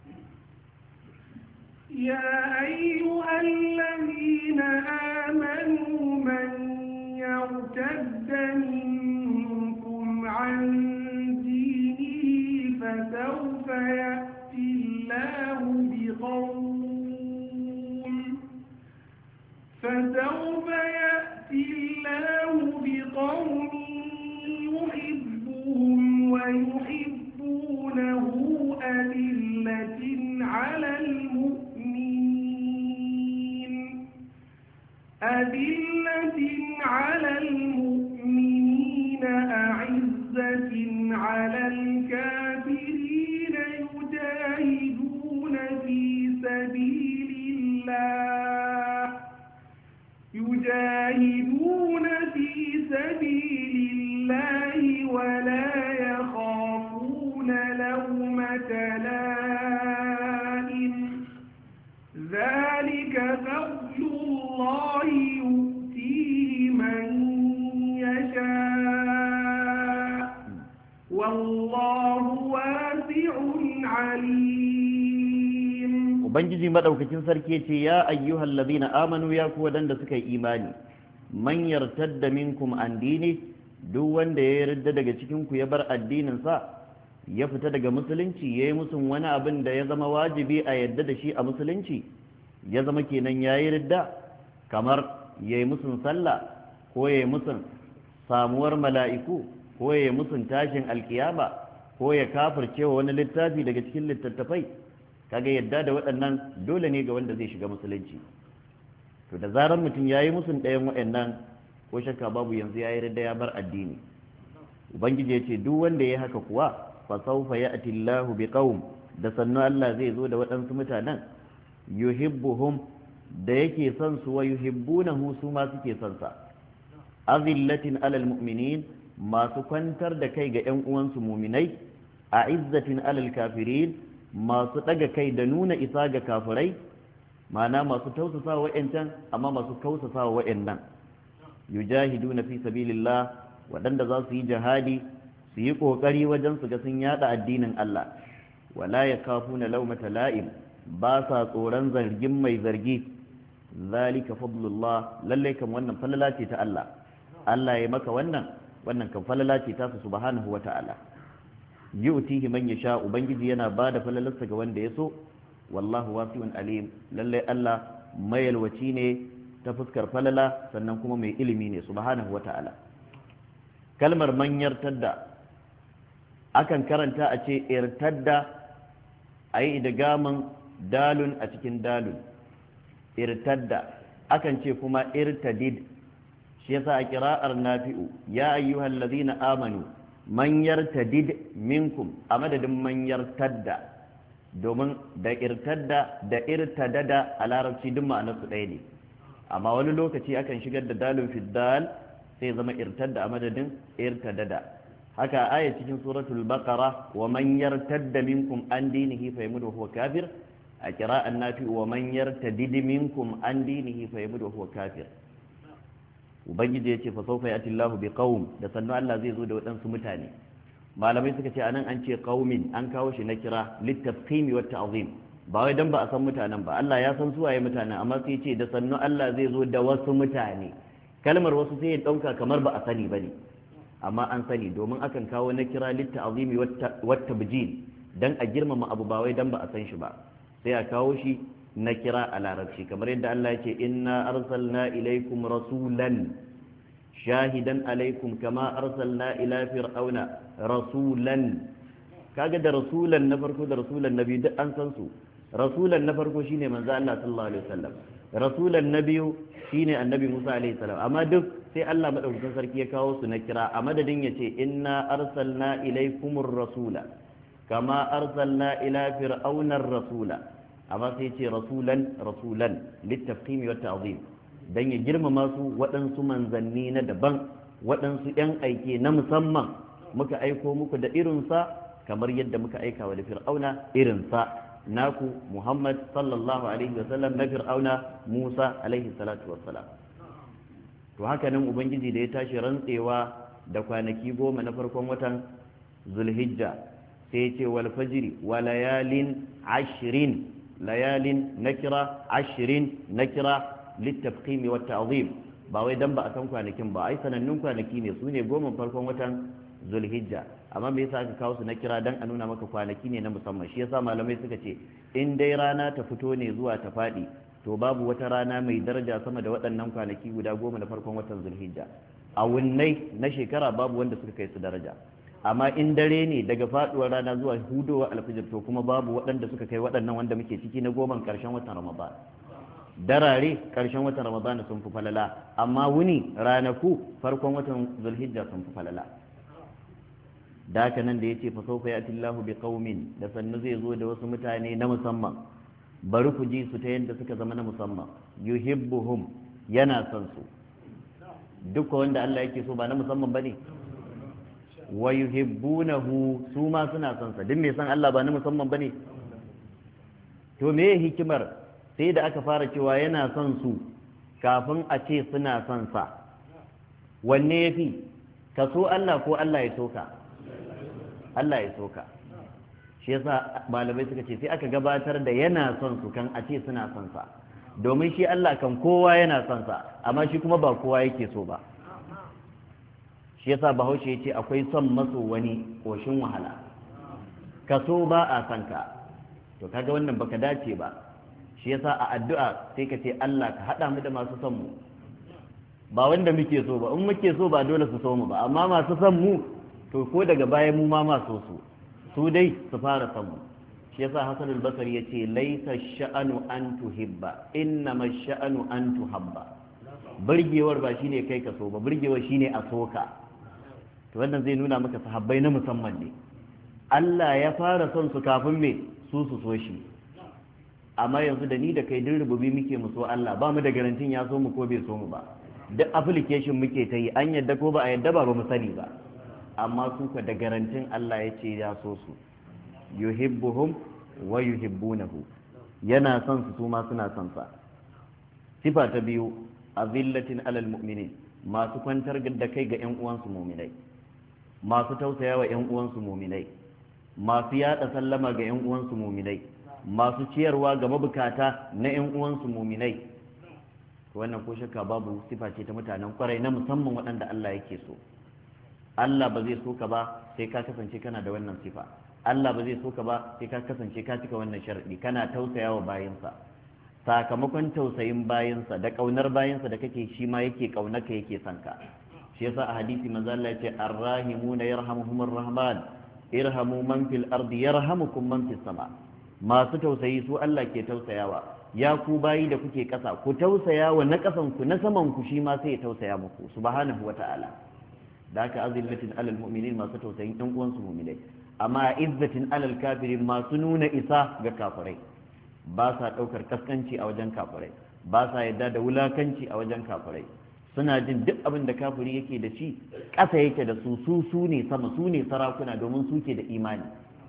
يا أيها الذين آمنوا من يرتد منكم عن دينه فسوف يأتي الله بقوم فسوف يأتي الله بقوم يحبهم ويحبونه أذلة على المؤمنين أذلة على المؤمنين أعزة على الكافرين يجاهدون في سبيل الله يجاهدون في سبيل الله ولا يخافون لومة لائم ذلك فضل الله يؤتيه من يشاء والله واسع عليم. ubangiji madaukakin sarki ce ya ayyuhal ladina amanu, ya ku wadanda suka yi imani, man yartadda minkum an dini, duk wanda ya yarda daga cikin ku ya bar addinin sa ya fita daga musulunci yayi musun wani abin da ya zama wajibi a yadda da shi a musulunci, ya zama kenan yayi ridda, kamar yayi musun sallah ko yayi musun samuwar mala'iku ko yayi musun tashin alkiyama ko ya kafircewa wani littafi daga cikin littattafai, kaga yadda da waɗannan dole ne ga wanda zai shiga musulunci. to da zarar mutum yayi musun ɗayan waɗannan, ko shakka babu yanzu yayi ridda, ya bar addini. ubangiji ya ce duk wanda ya haka kuwa fa sawfa ya'ti Allahu biqaum, da sannu Allah zai zo da waɗansu mutanen yuhibbuhum, da yake son su wa yuhibbunahu, su ma suke son sa, azillatin alal mu'minin, masu kwantar da kai ga ƴan uwansu mu'minai, a'izzatin alal kafirin, masu ɗaga kai da nuna isa ga kafirai, ma'ana masu tausasa wa wa'yancan amma masu kausasa wa wa'yannan. yujahiduna fi sabilillah, waɗanda za su yi jihadi su yi ƙoƙari wajen su ga sun yada addinin Allah. wala yakafuna laumata la'im, ba sa tsoron zargin mai zargi. zalika fadlullah, lalle kan wannan falala ce ta Allah. Allah ya maka wannan, wannan kan falala ce ta su subhanahu wata'ala. yu'tihi man yasha, ubangiji yana bada falalarsa ga wanda ya so. wallahu wasi'un alim, lalle Allah mai yalwaci ne ta fuskar falala, sannan kuma mai ilimi ne subhanahu wata'ala. kalmar man yartadda akan karanta a ce irtadda, a yi idgamin dalun a cikin dalun, irtadda. akan ce kuma irtadid, shi yasa a kira'ar nafi'u ya ayyuhal ladhina amanu man yartadid minkum, a madadin man yartadda, domin da irtadda da irtadada a larabci duk ma'anarsu ɗaya ne, amma wani lokaci akan shigar da dalun fiddal sai zama irtadda a madadin irtadada. haka aya cikin suratul baqara wa man yartadda minkum an dinihi fa yamut wa huwa kafir, a qira'an nafi wa man yartadid minkum an dinihi fa yamut wa huwa kafir. ubangiji yace fa sawfa yati Allahu bi qaum, da sannu Allah zai zo da waɗansu mutane. malamai suka ce anan an ce qaumin, an kawo shi na kira litafkhimi wa ta'zim, ba wai dan ba a san mutanen ba, Allah ya san su waye mutanen, amma sai ce da sannu Allah zai zo da wasu mutane. kalmar wasu sai ya dauka kamar ba a sani bane, amma an sani, domin akan kawo na kira litta'zimi wa tabjil, dan a girmama abu ba wai dan ba a san shi ba, sai a kawo shi na kira a larabci, kamar yadda Allah ya ce inna arsalna ilaikum rasulan shahidan alaikum kama arsalna ila fir'auna rasulan. kaga da rasulan na farko da rasulan nabi duk an san su. rasulan na farko shine manzo Allah sallallahu alaihi wasallam, rasulan na biyu shine annabi Musa alaihi salam, amma duk sai Allah madaukakin sarki ya kawo su na kira a madadin yace inna arsalna ilaikumur rasula kama arsalna ila fir'auna rasula, amma sai yace rasulan rasulan litafkhimi wa ta'zim, dan ya girmama su waɗansu manzanni na daban waɗansu ‘yan aike na musamman muka aiko muku da irinsa kamar yadda muka aika wa da fir'auna irinsa naku Muhammad sallallahu alaihi wasallam na fir'auna Musa alaihi salatu wassalam to haka nan ubangiji da ya tashi rantsewa da kwanaki goma na farkon watan zulhijja sai ya ce wal fajri wa layalin ashrin layalin nakira ashrin nakira littafqim wa ta'zim ba wai dan ba a san kwanakin ba ai sanannun kwanaki ne su ne goma farkon watan zulhijja amma me yasa aka kawo su na kira dan a nuna maka kwanaki ne na musamman shi yasa malamai suka ce in dai rana ta fito ne zuwa ta faɗi to babu wata rana mai daraja sama da waɗannan kwanaki guda goma na farkon watan zulhijja a wunnai na shekara babu wanda suka kai su daraja amma in dare ne daga faɗuwar rana zuwa hudowa alfijir to kuma babu waɗanda suka kai waɗannan wanda muke ciki na goman ƙarshen watan ramadan darare ƙarshen watan ramadan sun fi falala amma wuni ranaku farkon watan zulhijja sun fi falala da haka nan da ya ce fasaufa ya tillahu bi qaumin da sannu zai zo da wasu mutane na musamman bari ku ji su ta yadda suka zama na musamman yuhibbuhum yana son su duk wanda Allah yake so ba na musamman bane wa yuhibbunahu su ma suna son sa duk mai san Allah ba na musamman bane to me hikimar sai da aka fara cewa yana son su kafin a ce suna son sa wanne yafi ka so Allah ko Allah ya so ka Allah ya soka shi yasa malamai suka ce sai aka gabatar da yana son su kan a ce suna son sa domin shi Allah kan kowa yana son sa amma shi kuma ba kowa yake so ba shi yasa Bahaushe yace akwai son maso wani koshin wahala ka so ba a son ka to kaga wannan baka dace ba shi yasa a addu'a sai ka ce Allah ka hada mu da masu son mu ba wanda muke so ba in muke so ba dole su so mu ba amma masu son mu to ko daga baya mu ma maso su su dai su fara samu shi yasa Hassan al-Basri yace laisa sha'anu an tuhibba innama sha'anu an tuhabba burgewar ba shine kai ka so ba burgewar shine a soka to wannan zai nuna maka sahabbai na musamman ne Allah ya fara son su kafin me su su so shi amma yanzu da ni da kai din rububi muke mu so Allah ba mu da garantin ya so mu ko bai so mu ba duk application muke ta yi an yadda ko ba a yadda ba ba mu sani ba amma su ka da garantin Allah ya ce ya so su yuhibbuhum wa yuhibbunahu yana son su su ma suna son sa sifa ta biyu azillatin alal mu'minin masu kwantar da kai ga ƴan uwansu mu'minai masu tausayawa ƴan uwansu mu'minai masu yada sallama ga ƴan uwansu mu'minai masu ciyarwa ga mabukata na ƴan uwansu mu'minai wannan ko shakka babu sifa ce ta mutanen kwarai na musamman waɗanda Allah yake so Allah ba zai so ka ba sai ka kasance kana da wannan sifa Allah ba zai so ka ba sai ka kasance ka cika wannan sharadi kana tausaya wa bayinsa sakamakon tausayin bayinsa da kaunar bayinsa da kake shi ma yake kaunarka yake son ka shi yasa a hadisi manzo Allah ya ce arrahimuna yarhamuhumur rahman irhamu man fil ardi yarhamukum man fis sama masu tausayi su Allah ke tausayawa ya ku bayi da kuke kasa ku tausaya wa na kasan ku na saman ku shi ma sai ya tausaya muku subhanahu wataala da haka azillatin alal mu'minin masu tausayin ɗan uwansu mu'minai amma izzatin alal kafirin masu nuna isa ga kafirai ba sa ɗaukar kaskanci a wajen kafirai ba sa yadda da wulakanci a wajen kafirai suna jin duk abin da kafiri yake da shi ƙasa yake da su su su ne sama su ne sarakuna domin su ke da imani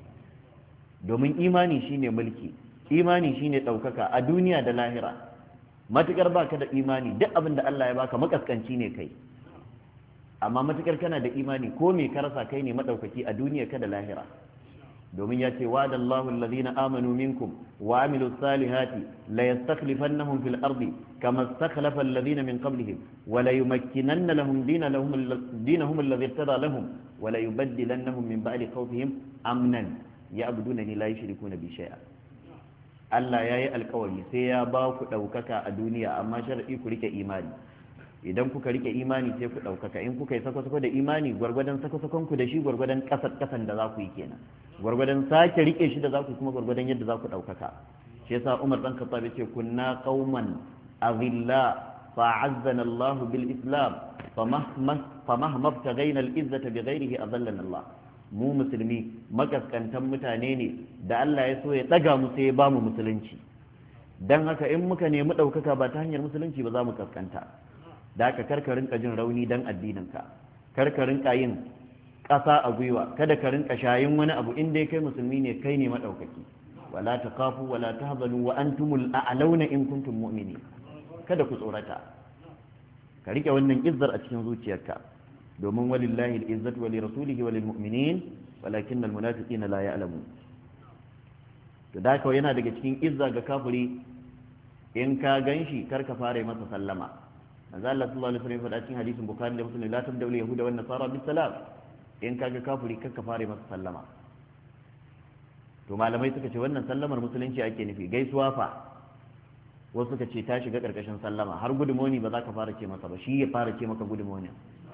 domin imani shine mulki imani shine ɗaukaka a duniya da lahira matukar baka da imani duk abin da Allah ya baka makaskanci ne kai amma matukar kana da imani ko me ka rasa kai ne madaukaki a duniya ka da lahira domin ya ce wa'adallahu alladhina amanu minkum wa amilus salihati la yastakhlifannahum fil ardi kama istakhlafa alladhina min qablihim wa la yumakkinanna lahum dinahum dinahum alladhi irtada lahum wa la yubaddilannahum min ba'di khawfihim amnan ya'budunani la yushrikuna bi shay'a Allah yayi alƙawari sai ya ba ku daukaka a duniya amma shar'i ku rike imani idan kuka rike imani sai ku ɗaukaka in kuka yi sako-sako da imani gwargwadon sako-sakon ku da shi gwargwadon ƙasar ƙasan da za ku yi kenan gwargwadon sake rike shi da za ku kuma gwargwadon yadda za ku ɗaukaka shi yasa Umar dan Khattab ya ce kunna qauman azilla fa'azzana Allah bil Islam famahma ibtaghaina al izzata bighayrihi azallana Allah mu musulmi makaskantan mutane ne da Allah ya so ya daga mu sai ya ba mu musulunci dan haka in muka nemi ɗaukaka ba ta hanyar musulunci ba za mu kaskanta. da haka karka rinka jin rauni dan addininka, karka rinka yin ƙasa a gwiwa, kada ka rinka shayin wani abu in dai kai musulmi ne kai ne madaukaki. wala taqafu wala tahzanu wa antumul a'launa in kuntum mu'minin. kada ku tsorata, ka rike wannan izzar a cikin zuciyarka, domin walillahi al-izzatu wa li rasulihi wa lil mu'minin walakin al-munafiqina la ya'lamun. to da haka yana daga cikin izza ga kafiri in ka ganshi kar ka fara masa sallama. manzo Allah sallallahu alaihi wasallam ya faɗa cikin hadisin Bukhari da Muslim, la tabda'u yahuda wan nasara bis salam. in ka ga kafiri kar ka fara masa sallama. to malamai suka ce wannan sallamar musulunci ake nufi. gaisuwa fa wasu suka ce ta shiga karkashin sallama, har good morning ba za ka fara ce masa ba, shi ya fara ce maka good morning.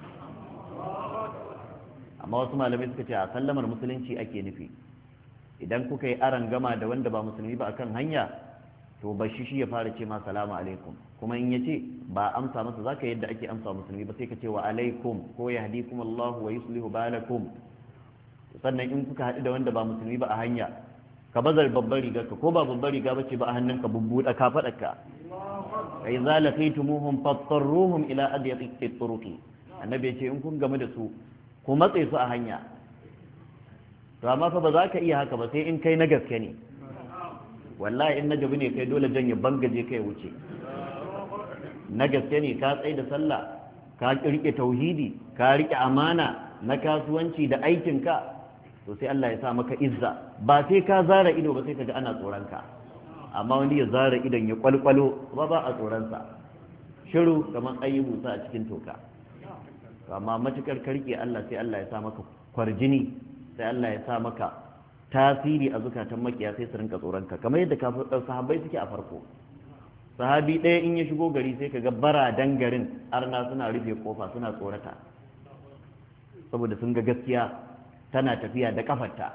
amma wasu malamai suka ce a sallamar musulunci ake nufi. idan kuka yi aran gama da wanda ba musulmi ba akan hanya, to ba shi shi ya fara ce ma salamu alaikum, kuma in yace ba amsa masa zaka yadda ake amsa musulmi ba, sai ka ce wa alaikum ko yahdikum Allahu wa yuslihu balakum. sannan in kuka haɗu da wanda ba musulmi ba a hanya, ka bazar babbar rigar ka, ko ba babbar riga bace ba a hannunka, bubbuɗa ka faɗaka. fa idza laqaytumuhum fattaruhum ila adyaqi turuqi. annabi ya ce in kun game da su ku matse su a hanya. to amma fa ba za ka iya haka ba sai in kai na gaske ne. wallahi in na jabi ne kai dole jan ya bangaje kai wuce. na gaske ne ka tsaye da sallah, ka rike tauhidi, ka rike amana na kasuwanci da aikinka, to sai Allah ya sa maka izza. ba sai ka zara ido ba sai ka ga ana tsoronka. amma wani ya zara idon ya kwalkwalo ba ba a tsoronsa, shiru kamar ayi busa a cikin toka. amma matukar karke Allah sai Allah ya sa maka kwarjini, sai Allah ya sa maka tasiri a zukatan makiya, sai su rinka tsoronka, kamar yadda sahabbai suke a farko. sahabi ɗaya in ya shigo gari sai ka ga baradan garin arna suna rufe kofa suna tsorata, saboda sun ga gaskiya tana tafiya da kafarta.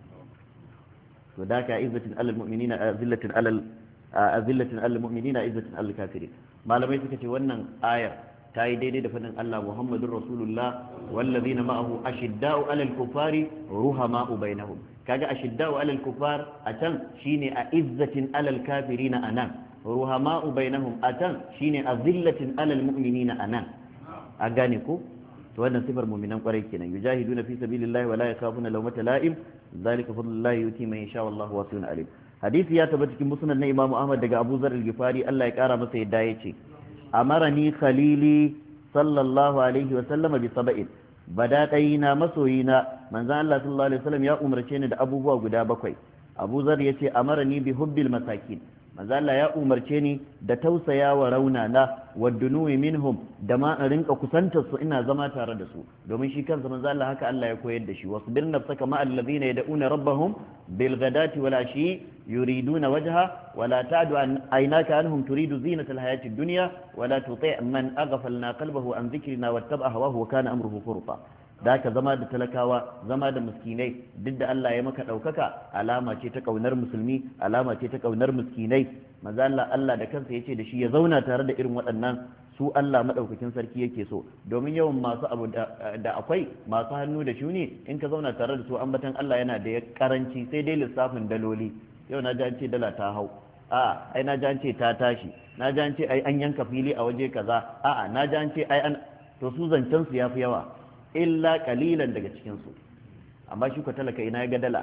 to da ka izzatin alal mu'minina azillatin alal azillatin alal mu'minina izzatin alal kafirin. malamai suka ce wannan ayar ta yi daidai da fadin Allah Muhammadur Rasulullah wallazina ma'ahu ashidda'u alal kufari ruhama'u bainahum. kaga ashidda'u alal kufar a can shine a izzatin alal kafirina anan, ruhama'u bainahum a can shine azillatin alal mu'minina anan. a gane ko to wannan sifar mu'minan kwarai kenan, yujahiduna fi sabilillahi wa la yakhafuna lawmata la'im, zalika fadlullahi yuti man yasha wallahu wasi'un alim. hadisi ya tabbata cikin musnad na Imam Ahmad daga Abu Zar al-Ghifari, Allah ya kara masa yadda yace amarani khalili sallallahu alaihi wa sallam bi sab'in, badadaina masoyina manzon Allah sallallahu alaihi wasallam ya umarce ni da abubuwa guda bakwai. Abu Zar yace amarani bi hubbil masakin, manzon Allah ya umarce ni da tausaya wa raunana wa dunuwi minhum, da ma in rinka kusantar su ina zama tare da su, domin shi kansa manzon Allah haka Allah ya koyar da shi. wasbir nafsaka ma alladhina yad'una rabbahum bil ghadati wal ashi yuriduna wajha wa la ta'du an aynaka anhum turidu zinata al hayati ad-dunya wa la tuti' man aghfalna qalbahu an dhikrina wattaba'a hawahu wa kana amruhu furta. da ka zama da talakawa, zama da miskinai, duk da Allah ya maka ɗaukaka, alama ce ta ƙaunar musulmi, alama ce ta ƙaunar miskinai. maza Allah Allah da kansa ya ce da shi ya zauna tare da irin waɗannan, su Allah maɗaukakin sarki yake so. domin yawan masu abu da akwai masu hannu da shuni, in ka zauna tare da su ambatan Allah yana da karanci, sai dai lissafin daloli. yau na ji an ce dala ta hau, a'a ai na ji an ce ta tashi, na ji an ce ai an yanka fili a waje kaza, a'a na ji an ce ai an, to su zancen su yafi yawa illa kalilan daga cikinsu. amma shi ka talaka ina ya ga dala,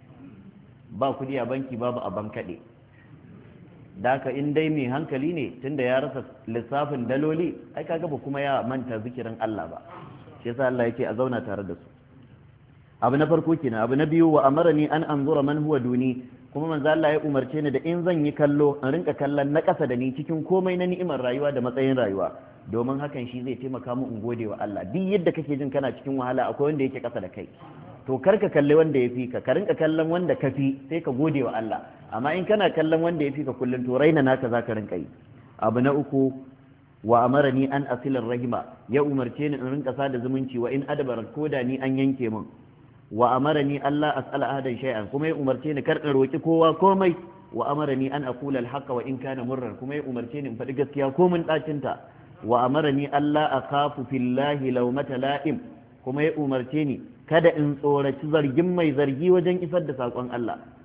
ba kudi a banki babu a bankaɗe. da ka in dai mai hankali ne tunda ya rasa lissafin daloli, ai kaga ba kuma ya manta zikirin Allah ba. shi yasa Allah yake a zauna tare da su. abu na farko kenan. abu na biyu, wa amarani an anzura man huwa duni, kuma manzo Allah ya umarce ni da in zan yi kallo in rinka kallon na ƙasa da ni cikin komai na ni'imar rayuwa da matsayin rayuwa, domin hakan shi zai taimaka mu in gode wa Allah. duk yadda kake jin kana cikin wahala akwai wanda yake ƙasa da kai, to kar ka kalli wanda ya fi ka, ka rinka kallon wanda ka fi, sai ka gode wa Allah. amma in kana kallon wanda ya fi ka kullum, to raina naka za ka rinka yi. abu na uku, wa amarani an asilar rahima, ya umarce ni in rinka sada zumunci, wa in adabara ko da ni an yanke min. wa amarani Allah as'ala ahadan shay'an, kuma ya umarce ni kar in roki kowa komai. wa amarani an aqula al-haqqa wa in kana murran, kuma ya umarce ni in faɗi gaskiya ko mun dacin ta. wa amarani Allah akhafu fillahi lawmata la'im, kuma ya umarce ni kada in tsoraci zargin mai zargi wajen isar da sakon Allah.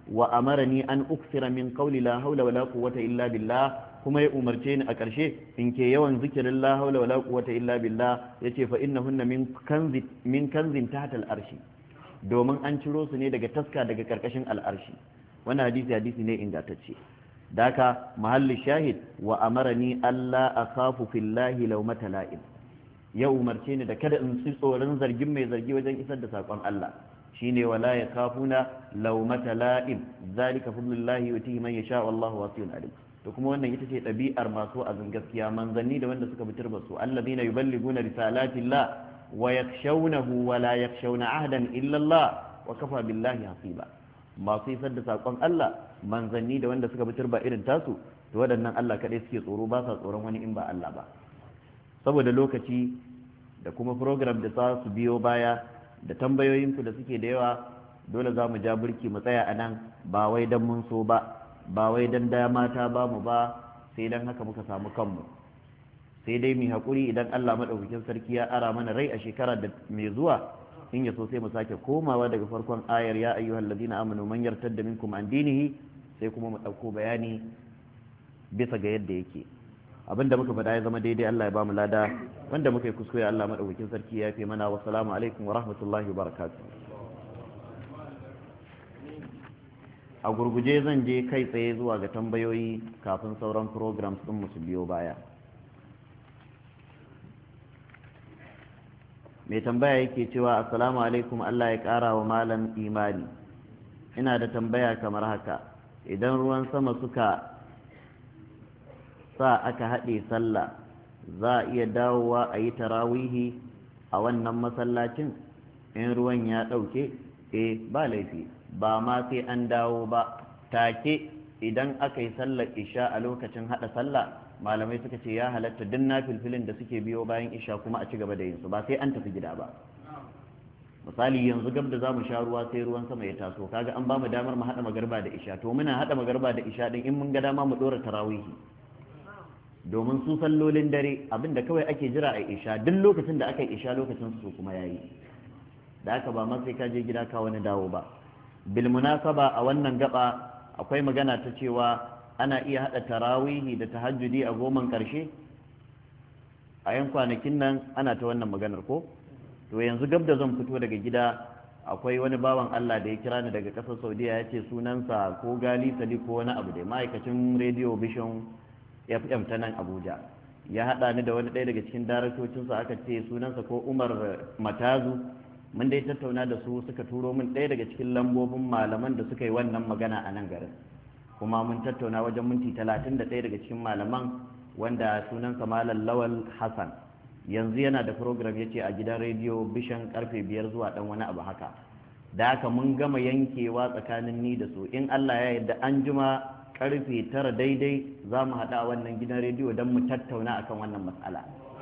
wa amarani an uksira min qawli la hawla wala quwwata illa billah kuma ya umarce ni a ƙarshe in ke yawan zikirin la hawla wala quwwata illa billah yace fa innahunna min kanzi min kanzin tahta al-arshi domin an ciro su ne daga taska daga karkashin al-arshi wannan hadisi hadisi ne ingantacce daka mahalli shahid wa amarani alla akhafu fillahi lawmata la'im ya umarce ni da kada in tsi tsoron zargin mai zargi wajen isar da sakon Allah shine wala yakafuna lawmata la'im zalika fadlullahi yutihi man yasha wallahu wasi'un alim to kuma wannan ita ce ɗabi'ar masu azin gaskiya manzanni da wanda suka bitir basu alladhina yuballiguna risalatillah wa yakshawnahu wa la yakshawna ahdan illa Allah wa kafa billahi hasiba masu isar da sakon Allah manzanni da wanda suka bitir ba irin tasu to waɗannan Allah kaɗai suke tsoro ba sa tsoron wani in ba Allah ba saboda lokaci da kuma program da za su biyo baya da tambayoyinku da suke da yawa dole za mu ja burki mu tsaya a nan ba wai don mun so ba ba wai don dama ta ba mu ba sai don haka muka samu kanmu sai dai mu haƙuri idan Allah maɗaukakin sarki ya ara mana rai a shekara da mai zuwa in ya so sai mu sake komawa daga farkon ayar ya ayyuhal ladina amanu man yartadda minkum an dinihi sai kuma mu ɗauko bayani bisa ga yadda yake abinda muka faɗa ya zama daidai Allah ya ba mu lada wanda muka yi kuskure Allah madaukakin sarki ya fi mana wa salamu alaikum wa rahmatullahi wa barakatuh a gurguje zan je kai tsaye zuwa ga tambayoyi kafin sauran programs din mu su biyo baya mai tambaya yake cewa assalamu alaikum Allah ya ƙara wa malam imani ina da tambaya kamar haka idan ruwan sama suka sa aka haɗe sallah za a iya dawowa a yi tarawihi a wannan masallacin in ruwan ya ɗauke eh ba laifi ba ma sai an dawo ba take idan aka yi sallar isha a lokacin haɗa sallah malamai suka ce ya halatta duk nafilfilin da suke biyo bayan isha kuma a ci gaba da yin su ba sai an tafi gida ba misali yanzu gab da zamu sha ruwa sai ruwan sama ya taso kaga an ba mu damar mu haɗa magarba da isha to muna haɗa magarba da isha din in mun ga dama mu ɗora tarawihi domin su sallolin dare abinda kawai ake jira a isha duk lokacin da aka yi isha lokacin su kuma yayi da aka ba ma sai ka je gida ka wani dawo ba bil munasaba a wannan gaba akwai magana ta cewa ana iya hada tarawihi da tahajjudi a goman karshe a yan kwanakin nan ana ta wannan maganar ko to yanzu gab da zan fito daga gida akwai wani bawan Allah da ya kira ni daga kasar Saudiya ya ce sunansa ko Gali Sali ko wani abu da ma'aikacin Radio Vision F M ta nan Abuja ya haɗa ni da wani ɗaya daga cikin daraktocinsa aka ce sunansa ko Umar Matazu mun dai tattauna da su suka turo min ɗaya daga cikin lambobin malaman da suka yi wannan magana a nan garin kuma mun tattauna wajen minti talatin da ɗaya daga cikin malaman wanda sunansa Malam Lawal Hassan yanzu yana da program yace a gidan rediyo bishan karfe biyar zuwa ɗan wani abu haka da haka mun gama yankewa tsakanin ni da su in Allah ya yarda an jima karfe tara daidai za mu haɗa wannan gidan rediyo don mu tattauna akan wannan matsala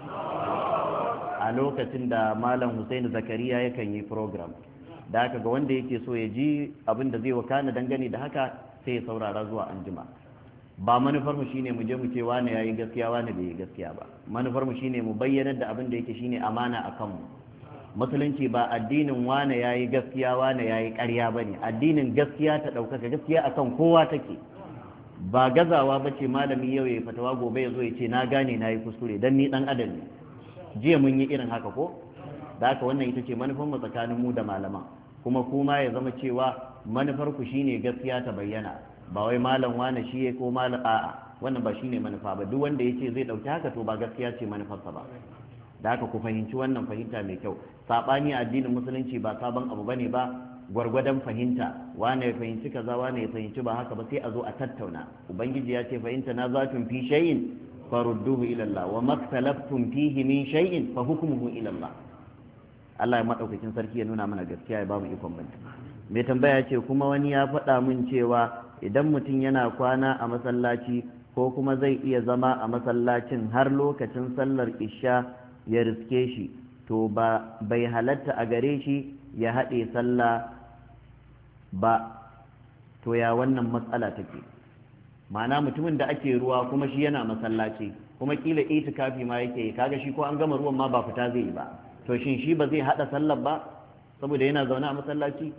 a lokacin da malam Hussein Zakariya yakan yi program da haka ga wanda yake so ya ji abin da zai wakana dangane da haka sai ya saurara zuwa anjima ba manufar mu shine mu je mu ce wane yayi gaskiya wane bai yi gaskiya ba manufar mu shine mu bayyanar da abin da yake shine amana akan mu musulunci ba addinin wane yayi gaskiya wane yayi ƙarya bane addinin gaskiya ta ɗaukaka gaskiya akan kowa take ba gazawa ba ce malami yau ya fatawa gobe ya zo ya ce na gane na yi kuskure don ni dan adam ne jiya mun yi irin haka ko da haka wannan ita ce manufar mu tsakanin mu da malama kuma kuma ya zama cewa manufar ku shine gaskiya ta bayyana ba wai malam wane shi ya ko malam a'a wannan ba shine manufa ba duk wanda yace zai dauki haka to ba gaskiya ce manufarsa ba da haka ku fahimci wannan fahimta mai kyau sabani addinin musulunci ba sabon abu bane ba gwargwadon fahimta wane ya fahimci kaza wane ya fahimci ba haka ba sai a zo a tattauna ubangiji ya ce fahimta na zatun fi shay'in farudduhu ila Allah wa maktalaftum fihi min shay'in fa hukmuhu ila Allah Allah ya madaukakin sarki ya nuna mana gaskiya ya ba mu ikon banta mai tambaya ce kuma wani ya faɗa min cewa idan mutum yana kwana a masallaci ko kuma zai iya zama a masallacin har lokacin sallar isha ya riske shi to ba bai halatta a gare shi ya haɗe sallah ba to ya wannan matsala take ma'ana mutumin da ake ruwa kuma shi yana masallaci kuma kila itikafi ma yake kaga shi ko an gama ruwan ma ba fita zai yi ba to shin shi ba zai haɗa sallar ba saboda yana zaune a masallaci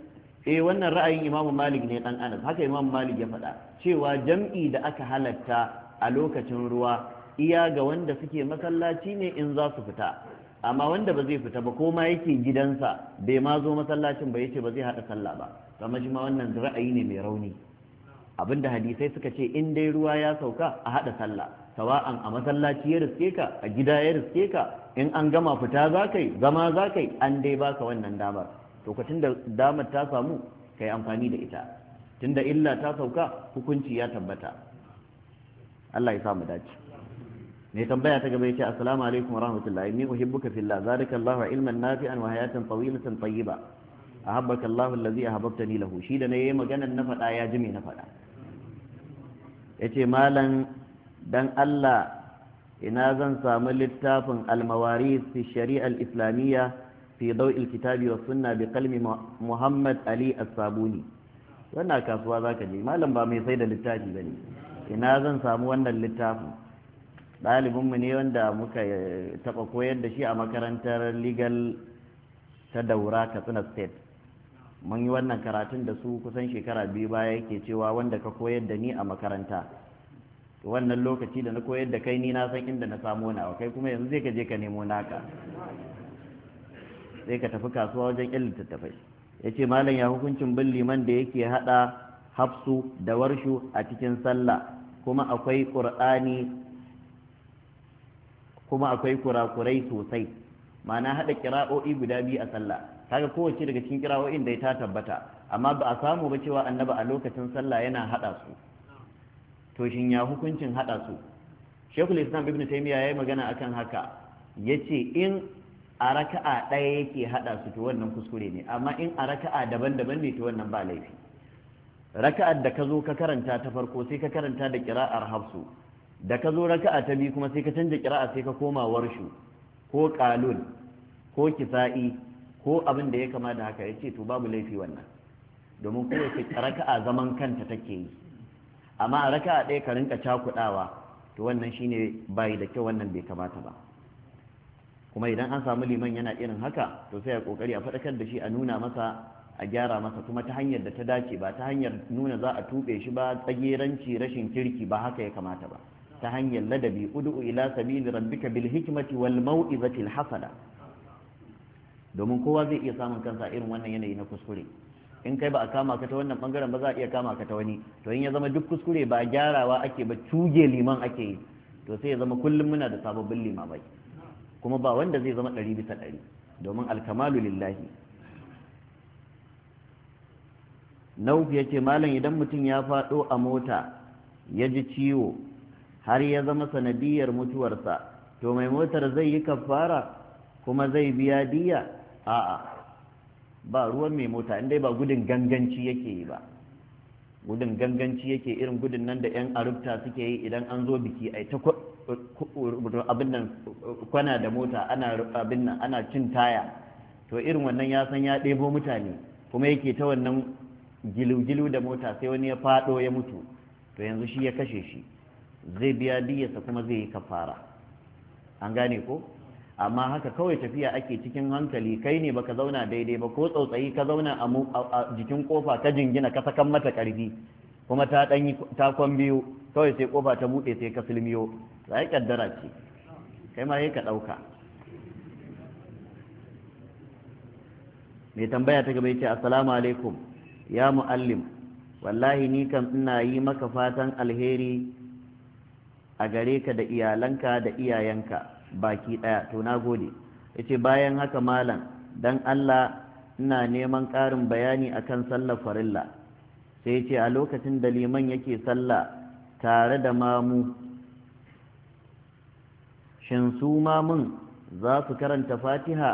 eh wannan ra'ayin imamu malik ne dan anas haka imamu malik ya faɗa cewa jam'i da aka halatta a lokacin ruwa iya ga wanda suke masallaci ne in za su fita amma wanda ba zai fita ba ko ma yake gidansa bai ma zo masallacin ba yace ba zai hada sallah ba kamar shi ma wannan ra'ayi ne mai rauni abinda hadisai suka ce in dai ruwa ya sauka a hada sallah sawa'an a masallaci ya riske ka a gida ya riske ka in an gama fita za kai zama za kai an dai baka wannan damar to ka tunda damar ta samu kai amfani da ita tunda illa ta sauka hukunci ya tabbata Allah ya samu dace mai tambaya ta gaba yace assalamu alaikum wa rahmatullahi inni uhibbuka fillah zalika Allahu ilman nafi'an wa hayatan tawilatan tayyiba ahabbaka Allahu allazi ahabbtani lahu shi da nayi maganar na fada ya ji me na fada yace malan dan Allah ina zan samu littafin al-mawaris fi shari'a al-islamiyya fi dawi al-kitabi wa sunna bi qalmi Muhammad Ali As-Sabuni wannan kasuwa zaka je malam ba mai sai da littafi bane ina zan samu wannan littafin ɗalibinmu ne wanda muka taɓa koyar da shi a makarantar legal ta daura katsina state mun yi wannan karatun da su kusan shekara biyu baya yake cewa wanda ka koyar da ni a makaranta wannan lokaci da na koyar da kai ni na san inda na samu nawa kai kuma yanzu zai ka je ka nemo naka sai ka tafi kasuwa wajen yan littattafai ya ce malam ya hukuncin bin liman da yake haɗa hafsu da warshu a cikin sallah kuma akwai ƙur'ani kuma akwai kurakurai sosai ma'ana haɗa kira'o'i guda biyu a sallah kaga kowace daga cikin kira'o'in da ta tabbata amma ba a samu ba cewa annaba a lokacin sallah yana haɗa su to shin ya hukuncin haɗa su shekul islam ibn taymiya yayi magana akan haka yace in a raka'a ɗaya yake haɗa su to wannan kuskure ne amma in a raka'a daban-daban ne to wannan ba laifi raka'ar da ka zo ka karanta ta farko sai ka karanta da kira'ar hafsu da ka zo raka'a ta biyu kuma sai ka canja kira'a sai ka koma warshu ko qalun ko kisa'i ko abin da ya kama da haka yace to babu laifi wannan domin kowace raka'a zaman kanta take yi amma a raka'a ɗaya ka rinka cakudawa to wannan shine bai da kyau wannan bai kamata ba kuma idan an samu liman yana irin haka to sai a kokari a faɗakar da shi a nuna masa a gyara masa kuma ta hanyar da ta dace ba ta hanyar nuna za a tuɓe shi ba tsageranci rashin kirki ba haka ya kamata ba ta hanyar ladabi ud'u ila sabili rabbika bil hikmati wal mau'izati al hasana domin kowa zai iya samun kansa irin wannan yanayi na kuskure in kai ba a kama ka ta wannan bangaren ba za a iya kama ka ta wani to in ya zama duk kuskure ba gyarawa ake ba cuge liman ake yi to sai ya zama kullum muna da sababbin limamai kuma ba wanda zai zama ɗari bisa ɗari domin alkamalu lillahi naufi ya ce malam idan mutum ya faɗo a mota ya ji ciwo har ya zama sanadiyar mutuwarsa to mai motar zai yi kafara kuma zai biya diya a'a ba ruwan mai mota indai ba gudun ganganci yake yi ba gudun ganganci yake irin gudun nan da yan arubta suke yi idan an zo biki ai ta abin nan kwana da mota ana abin nan ana cin taya to irin wannan ya san ya ɗebo mutane kuma yake ta wannan gilu-gilu da mota sai wani ya faɗo ya mutu to yanzu shi ya kashe shi zai biya diyarsa kuma zai yi kafara an gane ko amma haka kawai tafiya ake cikin hankali kai ne baka zauna daidai ba ko tsautsayi ka zauna a jikin kofa ka jingina ka sakan mata karfi kuma ta dan takon biyu kawai sai kofa ta bude sai ka filmiyo sai kaddara ce kai ma sai ka dauka mai tambaya ta gaba yace assalamu alaikum ya muallim wallahi ni kam ina yi maka fatan alheri a gare ka da iyalanka da iyayenka baki daya to na gode yace bayan haka malam dan Allah ina neman ƙarin bayani akan sallar farilla sai yace a lokacin da liman yake sallah tare da mamu shin su mamun za su karanta fatiha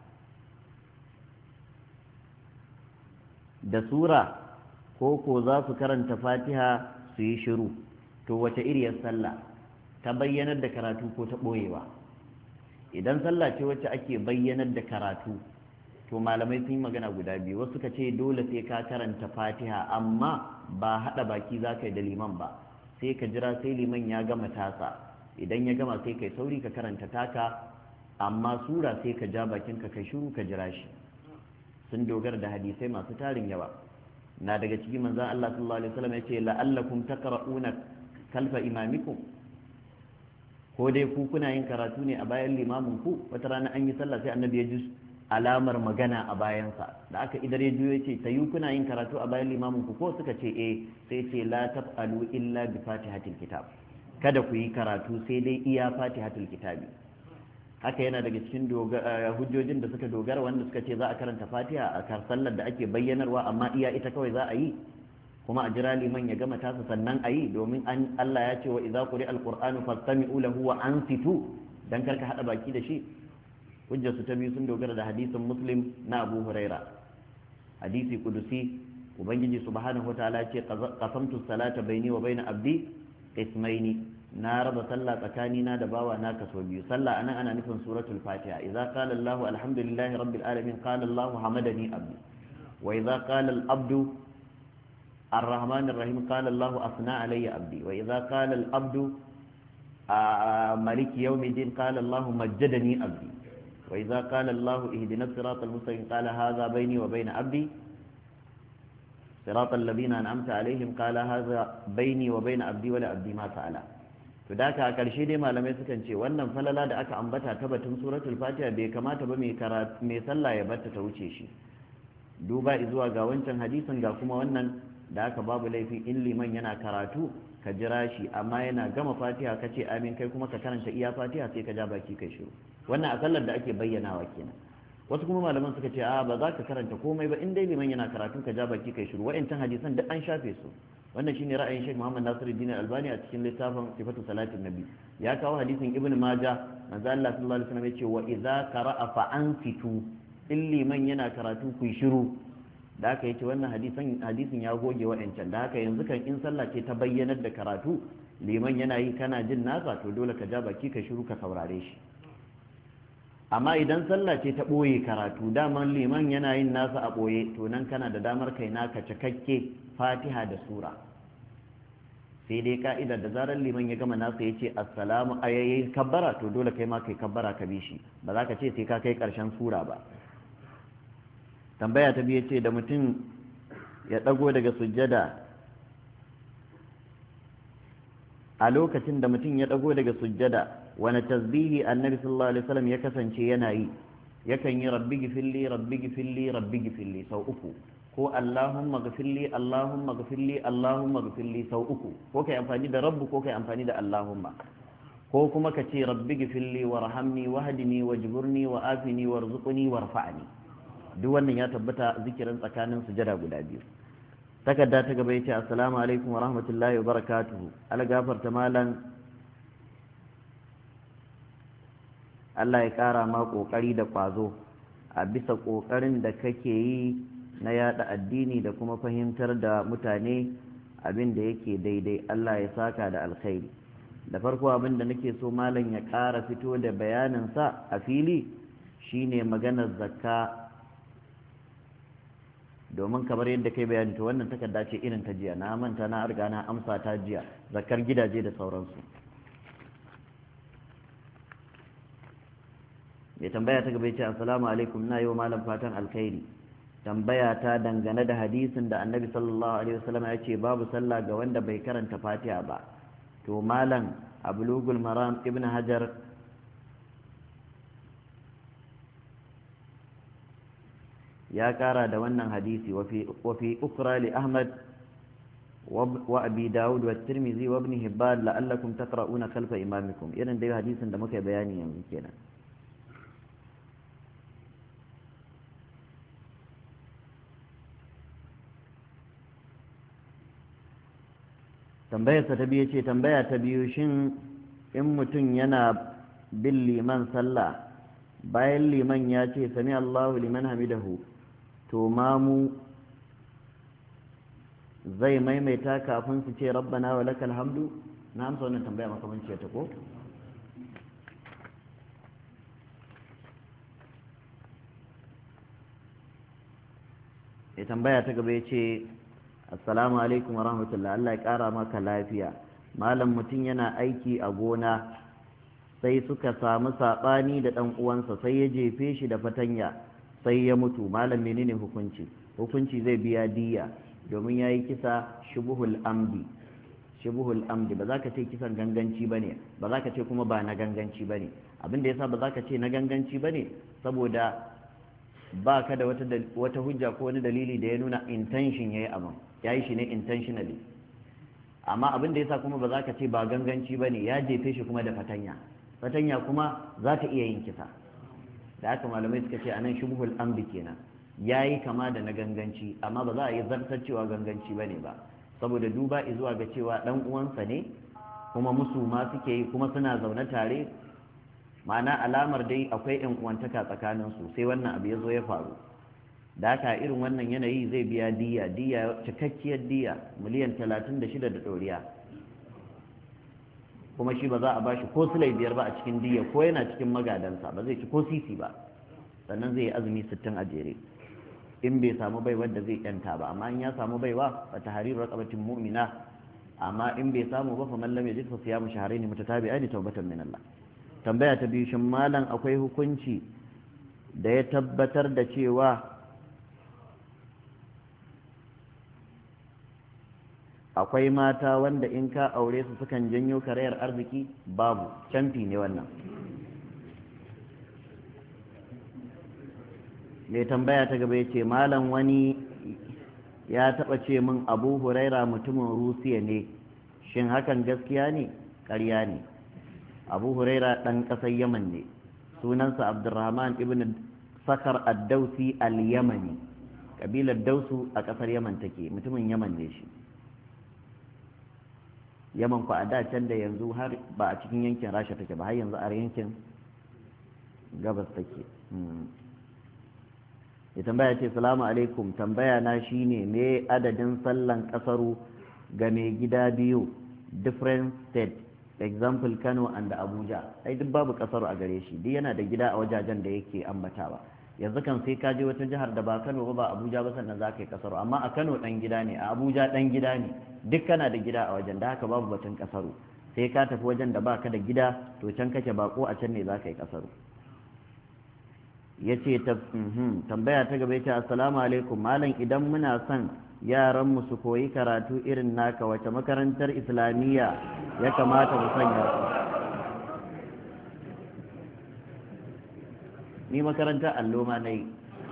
da sura ko ko za su karanta fatiha su yi shiru to wace iriyar sallah ta bayyanar da karatu ko ta ɓoyewa idan sallah ce wacce ake bayyanar da karatu to malamai sun yi magana guda biyu wasu suka ce dole sai ka karanta fatiha amma ba haɗa baki za ka yi da liman ba sai ka jira sai liman ya gama tasa idan ya gama sai kai sauri ka karanta taka amma sura sai ka ja bakin ka kai shiru ka jira shi sun dogara da hadisai masu tarin yawa. Na daga cikin manzon Allah sallallahu alaihi wasallam yace la'allakum taqra'una kalfa imamikum, ko dai ku kuna yin karatu ne a bayan limamin ku. Wata rana an yi sallah sai annabi ya ji alamar magana a bayansa, da aka idare juyo yace tayu kuna yin karatu a bayan limamin ku ko? Suka ce eh. Sai ce la taf'alu illa bi fatihatil kitab, kada ku yi karatu sai dai iya fatihatul kitabi. Haka yana daga cikin hujjojin da suka dogara wanda suka ce za a karanta fatiha a kar sallar da ake bayyanarwa, amma iya ita kawai za a yi, kuma a jira liman ya gama tasa sannan a yi, domin an Allah ya ce wa idza quri alqur'anu fastami'u lahu wa ansitu, dan karka hada baki da shi. Hujjar su ta biyu sun dogara da hadisin Muslim na Abu Huraira, hadisi kudusi. Ubangiji subhanahu wataala ce qasamtu salata baini wa baina abdi qismaini, na raba sallah tsakanina da bawa na kaso biyu. Sallah anan ana nufin suratul fatiha. Idza qala Allahu alhamdulillahi rabbil alamin qala Allahu hamadani abdi, wa idza qala al-abdu الرحمن الرحيم قال الله أثنى علي عبدي، وإذا قال العبد مالك يوم الدين قال الله مجدني عبدي، وإذا قال الله اهدنا الصراط المستقيم قال هذا بيني وبين عبدي صراط الذين أنعمت عليهم قال هذا بيني وبين عبدي ولا عبدي ما سأل. to da ka karshe dai malamai sukan ce wannan falala da aka ambata ta batun suratul fatiha bai kamata ba mai karatu mai sallah ya barta ta wuce shi, duba zuwa ga wancan hadisin ga kuma wannan da aka babu laifi in liman yana karatu ka jira shi, amma yana gama fatiha ka ce amin kai kuma ka karanta iya fatiha sai ka ja baki kai shiru. Wannan a sallar da ake bayyanawa kenan. Wasu kuma malaman suka ce a ba za ka karanta komai ba in dai liman yana karatu ka ja baki kai shiru. Wa'ancan hadisan duk an shafe su. Wannan shine ra'ayin Sheikh Muhammad Nasiruddin Albani a cikin littafin Sifatu Salatin Nabi. Ya kawo hadisin Ibn Majah, manzo Allah sallallahu alaihi wasallam ya ce wa idza qara'a fa ansitu, in liman yana karatu ku shiru. Da aka yi ce wannan hadisin ya goge wa'ancan, da haka yanzu kan in sallah ce ta bayyanar da karatu liman yana yi kana jin nasa, to dole ka ja baki ka shiru ka saurare shi. Amma idan sallah ce ta ɓoye karatu, daman liman yana yin nasa a ɓoye, to nan kana da damar kai naka cikakke fatiha da sura. Sai dai ka'idar da zarar liman ya gama nasa ya ce assalamu ayayi kabbara, to dole kai ma kai kabbara ka bi shi, ba za ka ce sai ka kai ƙarshen sura ba. Tambaya ta biyu ce da mutum ya ɗago daga sujjada, a lokacin da mutum ya ɗago daga sujjada wani tasbihi annabi sallallahu alaihi wasallam ya kasance yana yi? Yakan yi rabbi gifilli rabbi gifilli rabbi gifilli sau uku, ko allahumma gifilli allahumma gifilli allahumma gifilli sau uku, ko kai amfani da rabbu ko kai amfani da allahumma, ko kuma ka ce rabbi gifilli warhamni wahdini wajburni wa afini warzuqni warfa'ni. Duk wannan ya tabbata zikirin tsakanin sujada guda biyu. Takarda ta gaba yace assalamu alaikum wa rahmatullahi wa barakatuhu. Ala gafarta malan, Allah ya kara ma kokari da kwazo a bisa kokarin da kake yi na yada addini da kuma fahimtar da mutane abin da yake daidai. Allah ya saka da alkhairi. Da farko abin da nake so malam ya kara fito da bayanin sa a fili shine maganar zakka, domin kamar yadda kai bayani to wannan takarda ce irin ta jiya, na manta na riga na amsa ta jiya, zakar gidaje da sauransu. ya tambaya ta gaba ya ce assalamu alaikum, na yi wa malam fatan alkhairi. Tambaya ta dangane da hadisin da annabi sallallahu alaihi wasallam ya ce babu sallah ga wanda bai karanta fatiha ba, to malam a bulugul maram ibn hajar ya kara da wannan hadisi wa fi ukra li ahmad wa abi daud wa tirmidhi wa ibn hibban la'allakum taqra'una khalfa imamikum. irin dai hadisin da muka bayani yanzu kenan. tambayarsa ta biyu ce tambaya ta biyu shin in mutum yana bin liman sallah bayan liman ya ce sami Allahu liman hamidahu, to mamu zai maimaita kafin su ce rabbana wa lakal hamdu? Na amsa wannan tambaya makamanci ta ko? ya tambaya ta gaba ya ce assalamu alaikum wa rahmatullah, Allah ya kara maka lafiya. Malam mutum yana aiki a gona sai suka samu saɓani da ɗan uwansa sai ya jefe shi da fatanya sai ya mutu malam menene hukunci hukunci zai biya diya domin yayi kisa shubuhul amdi shubuhul amdi ba za ka ce kisan ganganci bane ba za ka ce kuma ba na ganganci bane abinda yasa ba za ka ce na ganganci bane saboda ba ka da wata wata hujja ko wani dalili da ya nuna intention yayi abin yayi shi ne intentionally amma abinda yasa kuma ba za ka ce ba ganganci bane ya jefe shi kuma da fatanya fatanya kuma za ta iya yin kisa da haka malamai suka ce anan shubuhul amdi kenan yayi kama da na ganganci amma ba za a yi zartar cewa ganganci bane ba saboda duba zuwa ga cewa dan uwansa ne kuma musu ma suke yi kuma suna zaune tare ma'ana alamar dai akwai yan uwantaka tsakanin su sai wannan abu ya zo ya faru da haka irin wannan yanayi zai biya diya diya cikakkiyar diya miliyan talatin da shida da ɗoriya kuma shi ba za a bashi ko sulai biyar ba a cikin diya ko yana cikin magadansa ba zai ci ko sisi ba sannan zai yi azumi sittin a jere in bai samu bai wanda zai yanta ba amma in ya samu baiwa fa tahriru raqabatin mu'mina amma in bai samu ba fa man lam yajid fa siyamu shahrayn mutatabi'ain tawbatan min Allah tambaya ta biyu shin malam akwai hukunci da ya tabbatar da cewa akwai mata wanda in ka aure su sukan janyo karayar arziki babu canfi ne wannan mai tambaya ta gaba ya ce malam wani ya taɓa ce min abu huraira mutumin rusiya ne shin hakan gaskiya ne ƙarya ne abu huraira ɗan ƙasar yaman ne sunansa abdurrahman ibn sakar addausi al-yamani ƙabilar dausu a ƙasar yaman take mutumin yaman ne shi yaman ku a da can da yanzu har ba a cikin yankin rasha take ba har yanzu a yankin gabas take ya tambaya ce salamu alaikum tambaya na shine me adadin sallan kasaru ga mai gida biyu different state example Kano and Abuja ai duk babu kasaru a gare shi duk yana da gida a wajajen da yake ambatawa yanzu kan sai ka je wata jihar da ba Kano ba ba Abuja ba sannan za ka yi kasaru amma a Kano dan gida ne a Abuja dan gida ne duk kana da gida a wajen da haka babu batun kasaru sai ka tafi wajen da baka da gida to can kake bako a can ne za ka yi kasaru ya ce tambaya ta gaba ya ce assalamu alaikum malam idan muna son yaranmu su koyi karatu irin naka wace makarantar islamiyya ya kamata mu sanya su ni makarantar allo ma na yi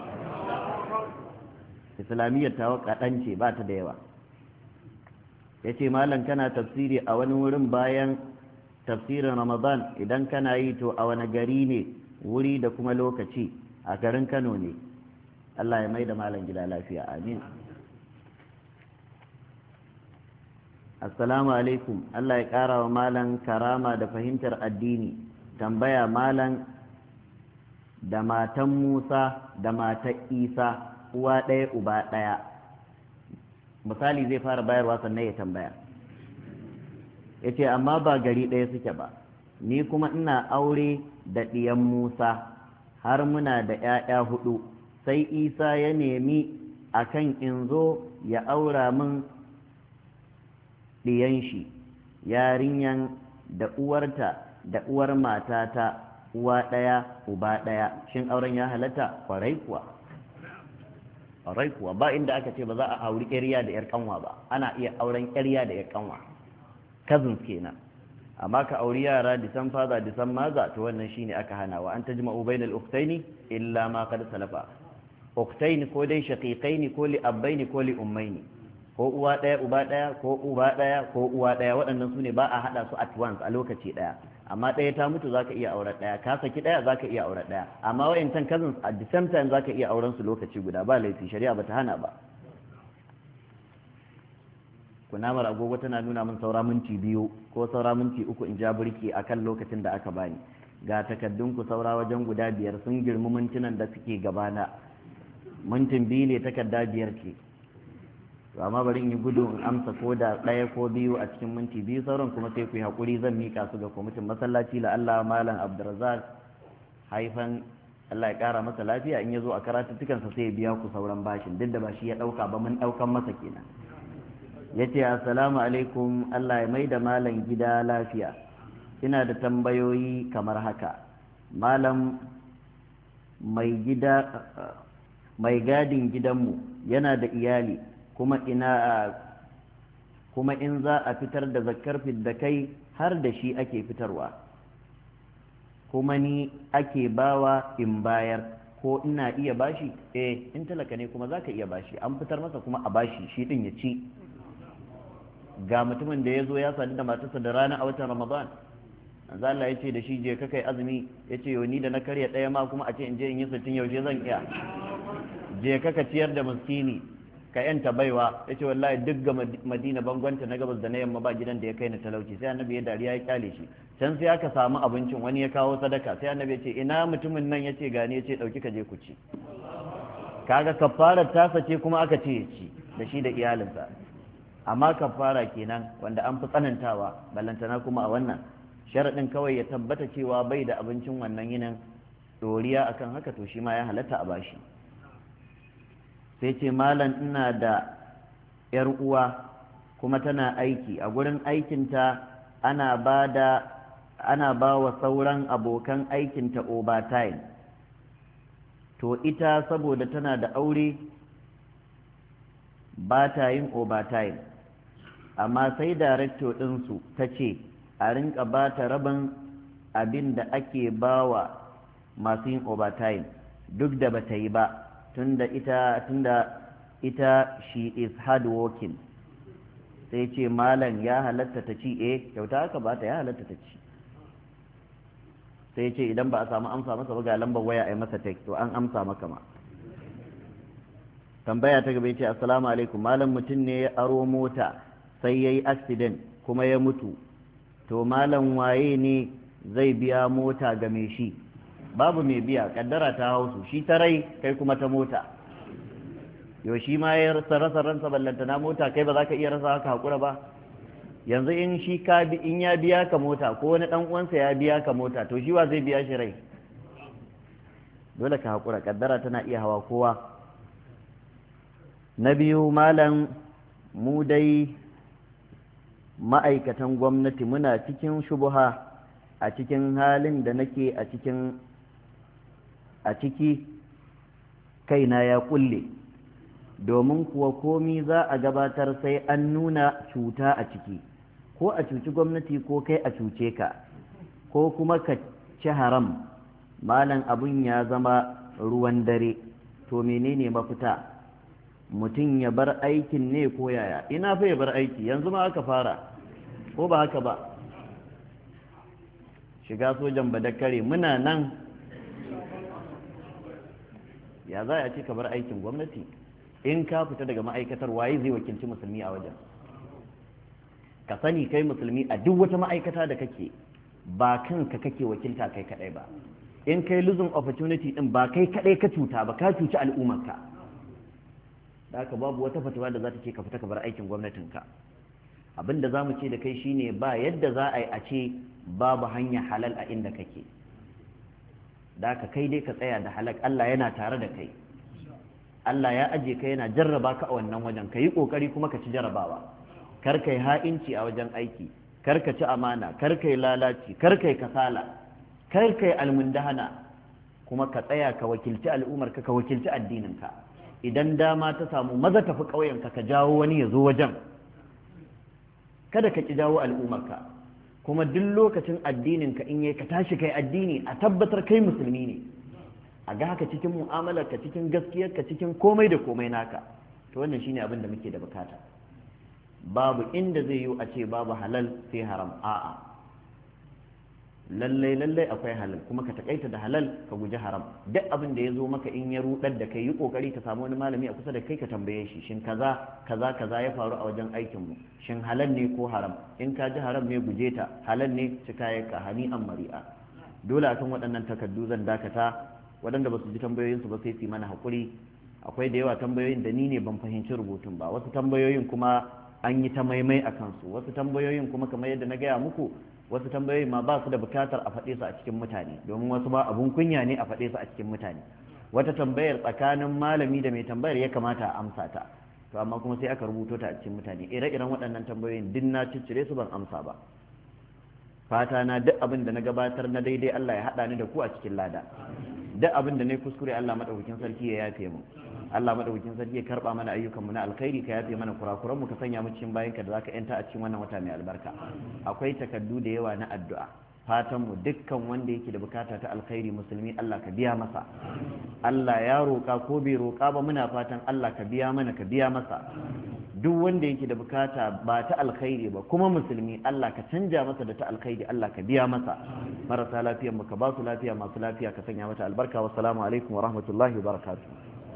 islamiyyar tawa kaɗan ce ba ta da yawa ya ce malam kana tafsiri a wani wurin bayan tafsirin ramadan idan kana yi to a wani gari ne wuri da kuma lokaci a garin Kano ne Allah ya mai da malam gida lafiya amin assalamu alaikum Allah ya ƙara wa malam karama da fahimtar addini tambaya malam da matan Musa da matan Isa uwa ɗaya uba ɗaya misali zai fara bayarwa sannan ya tambaya ya ce amma ba gari ɗaya suke ba ni kuma ina aure da ɗiyan Musa har muna da ‘ya'ya hudu sai Isa ya nemi akan in zo ya aura min ɗiyan shi yarinyan da uwarta da uwar matata uwa ɗaya uba ɗaya shin auren ya halatta kwarai kuwa kwarai kuwa ba inda aka ce ba za a auri ƙarya da ‘yar kanwa ba ana iya auren ƙarya da ‘yar kanwa cousins kenan amma ka auri yara disan faza disan maza to wannan shine aka hana wa an tajma'u bainal ukhtaini illa ma qad salafa ukhtaini ko dai shaqiqaini ko li abbaini ko li ummaini ko uwa daya uba daya ko uba daya ko uwa daya waɗannan sune ba a hada su at once a lokaci daya amma daya ta mutu zaka iya aure daya ka saki daya zaka iya aure daya amma wayancan cousins at the same time zaka iya auren su lokaci guda ba laifi shari'a bata hana ba kunamar agogo tana nuna min saura minti biyu ko saura minti uku in ja burki akan lokacin da aka bani ga takaddun ku saura wajen guda biyar sun girmi mintunan da suke gabana mintin biyu ne takarda biyar ce to amma bari in yi gudu in amsa ko da ɗaya ko biyu a cikin minti biyu sauran kuma sai ku yi haƙuri zan mika su ga kwamitin masallaci la Allah malam Abdulrazak haifan Allah ya ƙara masa lafiya in ya zo a karatuttukansa sai ya biya ku sauran bashin duk da ba shi ya ɗauka ba mun ɗaukan masa kenan ya ce assalamu alaikum Allah ya mai da malam gida lafiya ina da tambayoyi kamar haka malam mai gida mai gadin gidanmu yana da iyali kuma ina kuma in za a fitar da zakkar fidda kai har da shi ake fitarwa kuma ni ake bawa in bayar ko ina iya bashi eh in talaka ne kuma zaka iya bashi an fitar masa kuma a bashi shi din ya ci ga mutumin da ya zo ya sadu da matarsa da rana a watan ramadan manzo Allah ya ce da shi je ka kai azumi ya ce yau ni da na karya ɗaya ma kuma a ce in je in yi sittin yaushe zan iya je ka ka ciyar da miskini ka yanta baiwa ya ce wallahi duk ga madina bangonta na gabas da na yamma ba gidan da ya kai na talauci sai annabi ya dariya ya kyale shi can sai aka samu abincin wani ya kawo sadaka sai annabi ya ce ina mutumin nan ya ce gani ya ce ɗauki ka je ku ci kaga kafarar tasa ce kuma aka ce ya ci da shi da iyalinsa amma kafara kenan wanda an fi tsanantawa ballantana kuma a wannan sharaɗin kawai ya tabbata cewa bai da abincin wannan yinin ɗoriya akan haka to shi ma ya halatta a bashi sai ce malam ina da ‘yar uwa kuma tana aiki a gurin aikinta ana ba da ana ba wa sauran abokan aikinta overtime to ita saboda tana da aure ba ta yin overtime amma sai darekto ɗinsu ta ce a rinka ba ta rabin abin da ake ba wa masu yin overtime duk da ba ta yi ba tunda ita tunda ita she is hard working sai ce malam ya halatta ta ci eh kyauta haka ba ta ya halatta ta ci sai ce idan ba a samu amsa masa ba ga lambar waya a yi masa text to an amsa maka ma tambaya ta gaba ce assalamu alaikum malam mutum ne ya aro mota sai ya yi accident kuma ya mutu to malam waye ne zai biya mota ga mai shi babu mai biya kaddara ta hausu shi ta rai kai kuma ta mota yau shi ma ya rasa rasa ransa ballanta na mota kai ba za ka iya rasa haka hakura ba yanzu in shi ka in ya biya ka mota ko wani dan uwansa ya biya ka mota to shi wa zai biya shi rai dole ka hakura kaddara tana iya hawa kowa na biyu malam mu dai ma'aikatan gwamnati muna cikin shubuha a cikin halin da nake a cikin a ciki kaina ya kulle domin kuwa komi za a gabatar sai an nuna cuta a ciki ko a cuci gwamnati ko kai a cuce ka ko kuma ka ci haram malam abun ya zama ruwan dare to menene mafita mutum ya bar aikin ne ko yaya ina fa ya bar aiki yanzu ma aka fara ko ba haka ba shiga sojan badakare muna nan ya za a ce ka bar aikin gwamnati in ka fita daga ma'aikatar waye zai wakilci musulmi a wajen ka sani kai musulmi a duk wata ma'aikata da kake ba kanka kake wakilta kai kadai ba in kai losing opportunity din ba kai kadai ka cuta ba ka cuci al'ummarka da haka babu wata fatawa da za ta ce ka fita ka bar aikin gwamnatinka abinda za mu ce da kai shine ba yadda za a yi a ce babu hanya halal a inda kake da ka kai dai ka tsaya da halak Allah yana tare da kai Allah ya aje ka yana jarraba ka a wannan wajen ka yi kokari kuma ka ci jarrabawa kar kai ha'inci a wajen aiki kar ka ci amana kar kai lalaci kar kai kasala kar kai almundahana kuma ka tsaya ka wakilci al'ummar ka ka wakilci addinin ka idan dama ta samu maza tafi ƙauyen ka ka jawo wani ya zo wajen kada ka ki jawo al'ummar ka kuma duk lokacin addinin ka in yayi ka tashi kai addini a tabbatar kai musulmi ne a ga haka cikin mu'amalar ka cikin gaskiyar ka cikin komai da komai naka to wannan shine abin da muke da bukata babu inda zai yi a ce babu halal sai haram a'a lallai lallai akwai halal kuma ka takaita da halal ka guji haram duk abin da ya zo maka in ya rudar da kai yi kokari ka samu wani malami a kusa da kai ka tambaye shi shin kaza kaza kaza ya faru a wajen aikin mu shin halal ne ko haram in ka ji haram ne guje ta halal ne cika ya ka hani an mari'a dole akan waɗannan takardu zan dakata waɗanda ba su ji tambayoyinsu ba sai su yi mana haƙuri akwai da yawa tambayoyin da ni ne ban fahimci rubutun ba wasu tambayoyin kuma an yi ta maimai a kansu wasu tambayoyin kuma kamar yadda na gaya muku wasu tambayoyi ma ba su da bukatar a faɗe su a cikin mutane domin wasu ba abun kunya ne a faɗe su a cikin mutane wata tambayar tsakanin malami da mai tambayar ya kamata a amsa ta to amma kuma sai aka rubuto ta a cikin mutane ire-iren waɗannan tambayoyin duk na ciccire su ban amsa ba fata na duk abin da na gabatar na daidai Allah ya haɗa ni da ku a cikin lada duk abin da ne kuskure Allah madaukakin sarki ya yafe mu Allah madaukakin sarki ya karba mana ayyukan mu na alkhairi ka yafe mana kurakuran mu ka sanya mu cikin bayanka da zaka yanta a cikin wannan wata mai albarka akwai takaddu da yawa na addu'a fatan mu dukkan wanda yake da bukata ta alkhairi musulmi Allah ka biya masa Allah ya roka ko bai roka ba muna fatan Allah ka biya mana ka biya masa duk wanda yake da bukata ba ta alkhairi ba kuma musulmi Allah ka canja masa da ta alkhairi Allah ka biya masa marasa lafiyan mu ka ba su lafiya masu lafiya ka sanya mata albarka wassalamu alaikum wa rahmatullahi wa barakatuh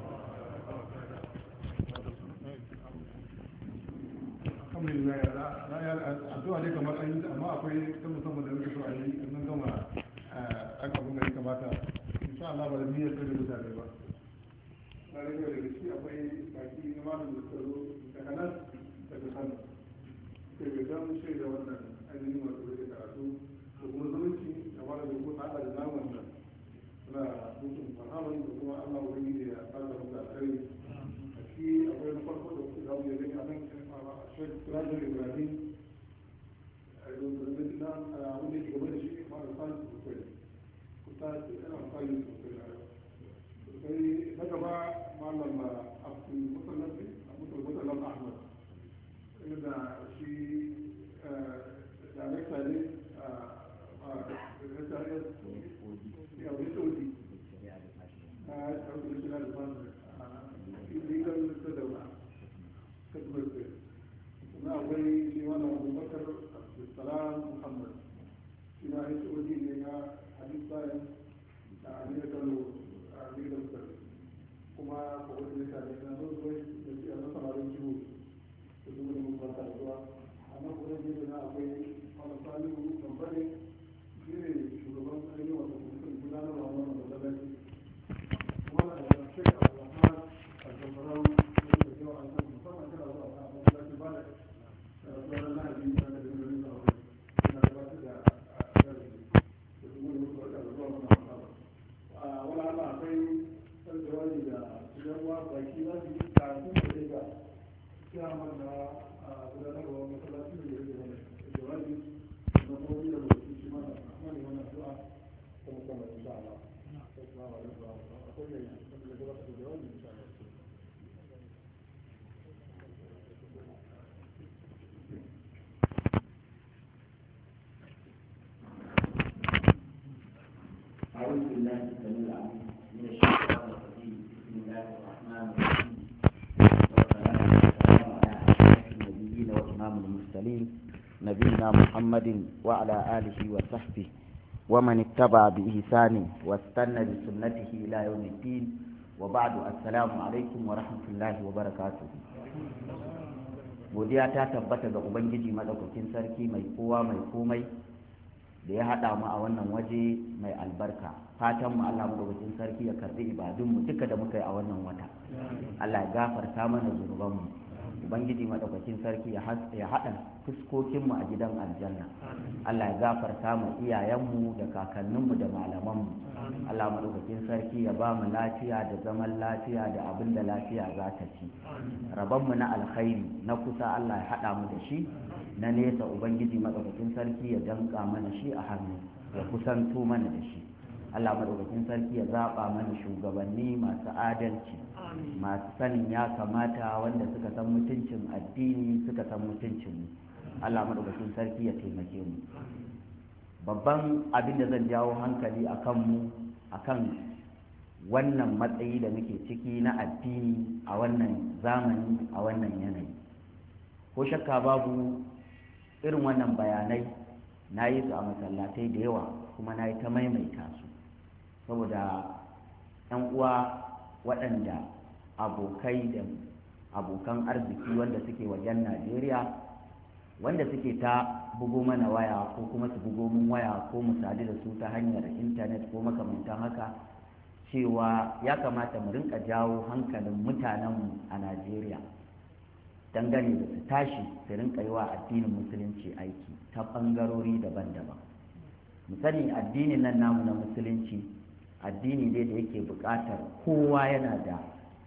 alhamdulillah na ya addu'a ne kamar an yi amma akwai ta musamman da muke so a yi nan gama an abun da ya kamata insha Allah ba da niyyar da mutane ba na rage da gaske akwai baki na malam da suka zo daga nan daga kano sai bai dan shaida wannan ainihin wato da karatu da kuma zumunci da malam da kuma Allah da namun nan suna mutum marhaban da kuma Allah wani da ya fara musu alkhairi a ciki akwai na farko da kuka zamu yi gani a nan Sheikh Sirajul Ibrahim a yanzu da na wanda ke gaba da shi malam Salisu Sosai kusa yana amfani da sosai sai na gaba malam abu musallafi abu musallam ahmad inda shi darekta ne a s r s ya wani saudi na ɗaukar shi na da fasa a illegal sadawa kasbar sai na akwai shi wani abubakar abdulsalam muhammad shi na s o d ne na hadith science da amina kano kuma kowace mutane na zo zuwa da shi a masamarin ciwo da zuwa da mun kwanta zuwa amma kuma gefe na akwai wani salihu kamfani shi ne shugaban ainihin wasu mutum gudanarwa wannan masallaci kuma na da shek abdulrahman al-jambarau da da yawa an san musamman kana zuwa a masallaci ba da sauran lahadi na da jirgin da wani na gabatar da yari da kuma da mutu da zuwa wannan masallaci wala Allah akwai san jawabi da yawa baki za su yi kafin da zai ga kiyamar da gudanarwa masallaci da yake wani jawabi da kuma yi da mutum shi mana mani wani addu'a ta musamman insha Allah. Assalamu alaikum. Akwai ne da gabatar da jawabi insha Allah. أعوذ بالله السميع العليم من الشيطان الرجيم بسم الله الرحمن الرحيم والصلاة والسلام على أشرف النبيين وإمام المرسلين نبينا محمد وعلى آله وصحبه ومن اتبع بإحسان واستنى بسنته إلى يوم الدين وبعد السلام عليكم ورحمة الله وبركاته godiya ta tabbata ga ubangiji madaukakin sarki mai kowa mai komai da ya haɗa mu a wannan waje mai albarka fatan mu Allah madaukakin sarki ya karbi ibadun mu duka da muka yi a wannan wata Allah ya gafarta mana zunuban mu ubangiji madaukakin sarki ya haɗa fuskokin mu a gidan aljanna Allah ya gafarta mu iyayen mu da kakannin mu da malaman mu Allah madaukakin sarki ya ba mu lafiya da zaman lafiya da abin da lafiya za ta ci rabon mu na alkhairi na kusa Allah ya haɗa mu da shi na nesa ubangiji madaukakin sarki ya danka mana shi a hannu ya kusanto mana da shi Allah madaukakin sarki ya zaba mana shugabanni masu adalci masu sanin ya kamata wanda suka san mutuncin addini suka san mutuncin mu Allah madaukakin sarki ya taimake mu babban abin da zan jawo hankali akan mu akan wannan matsayi da muke ciki na addini a wannan zamani a wannan yanayi ko shakka babu irin wannan bayanai na yi su a masallatai da yawa kuma na yi ta maimaita su saboda yan uwa waɗanda abokai da abokan arziki wanda suke wajen najeriya wanda suke ta bugo mana waya ko kuma su bugo mun waya ko mu sadu da su ta hanyar intanet ko makamantan haka cewa ya kamata mu rinka jawo hankalin mutanenmu a najeriya dangane da su tashi su rinka yi wa addinin musulunci aiki ta ɓangarori daban-daban mu sani addinin nan namu na musulunci addini ne da yake buƙatar kowa yana da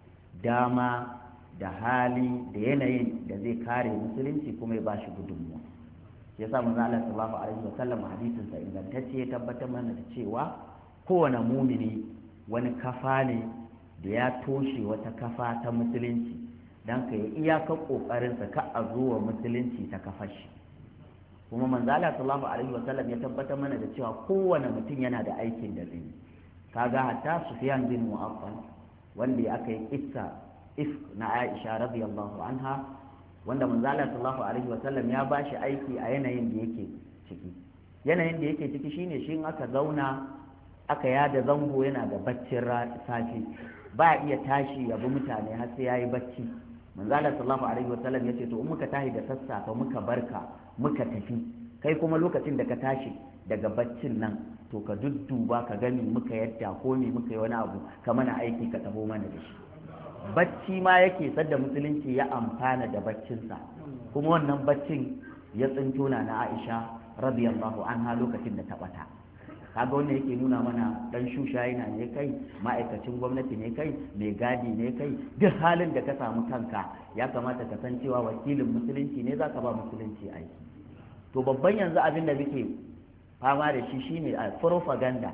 dama da hali da yanayin da zai kare musulunci kuma ya bashi gudunmuwa ya sa manzo Allah sallallahu alaihi wa sallam hadisin sa ingantacce ya tabbatar mana da cewa kowane mumini wani kafa ne da ya toshe wata kafa ta musulunci don ka yi iyakar ƙoƙarinsa ka a zo wa musulunci ta kafar shi kuma manzala sallallahu alaihi wasallam ya tabbatar mana da cewa kowane mutum yana da aikin da zai yi kaga hatta Sufyan bin Mu'affal wanda ya aka yi kissa if na Aisha radiyallahu anha wanda manzala sallallahu alaihi wasallam ya bashi aiki a yanayin da yake ciki yanayin da yake ciki shine shi in aka zauna aka yada zango yana da baccin safi ba iya tashi ya bi mutane har sai yayi bacci manzala sallallahu alaihi wasallam yace to in muka tashi da sassafe muka barka muka tafi kai kuma lokacin da ka tashi daga baccin nan to ka dudduba ka gani muka yadda ko ne muka yi wani abu ka mana aiki ka taho mana da shi bacci ma yake sadda musulunci ya amfana da baccinsa kuma wannan baccin ya tsinto na na Aisha radiyallahu anha lokacin da ta bata kaga wannan yake nuna mana dan shushaina ne kai ma'aikacin gwamnati ne kai mai gadi ne kai duk halin da ka samu kanka ya kamata ka san cewa wakilin musulunci ne zaka ba musulunci aiki to babban yanzu abin da muke fama da shi shine a propaganda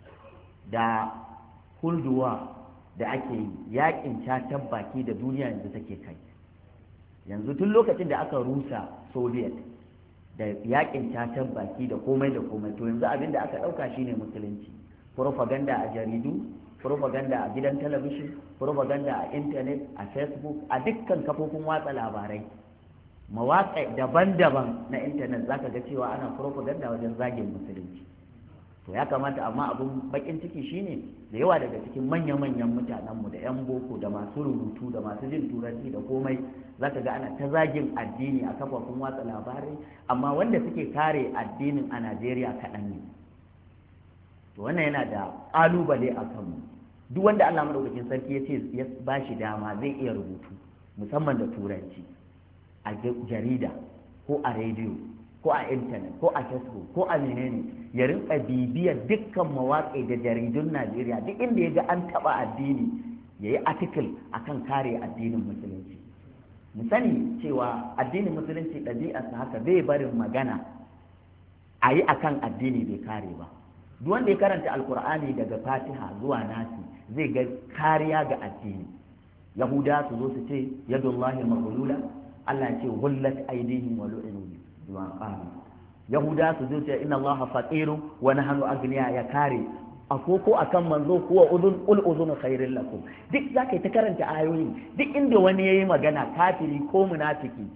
da hulduwa da ake yi yakin cacan baki da duniya yanzu take kai yanzu tun lokacin da aka rusa Soviet da yakin cacan baki da komai da komai to yanzu abin da aka ɗauka shine musulunci propaganda a jaridu propaganda a gidan talabishin propaganda a intanet a facebook a dukkan kafofin watsa labarai mawaƙa daban-daban na intanet zaka ga cewa ana propaganda wajen zagin musulunci to ya kamata amma abin bakin ciki shine da yawa daga cikin manya-manyan mutanenmu da 'yan boko da masu rubutu da masu jin turanci da komai zaka ga ana ta zagin addini a kafafun watsa labarai amma wanda suke kare addinin a Najeriya kaɗan ne to wannan yana da ƙalubale a kanmu duk wanda Allah madaukakin sarki ya ce ya ba shi dama zai iya rubutu musamman da turanci a jarida ko a rediyo ko a intanet ko a facebook ko a menene ya rinka bibiyar dukkan mawaƙi da jaridun Najeriya duk inda ya ga an taɓa addini ya yi article akan kare addinin musulunci mu sani cewa addinin musulunci ɗabi'arsa haka bai barin magana a yi akan addini bai kare ba duk wanda ya karanta alkur'ani daga fatiha zuwa nasi zai ga kariya ga addini yahuda su zo su ce yadullahi maghlula Allah ce gullat aydihim wa lu'inu bima qalu yahuda su zo su ce inna allaha faqirun wa nahnu aghniya ya kare a koko akan manzo kuwa udun ul uzun khairil lakum duk zaka ta karanta ayoyi duk inda wani yayi magana kafiri ko munafiki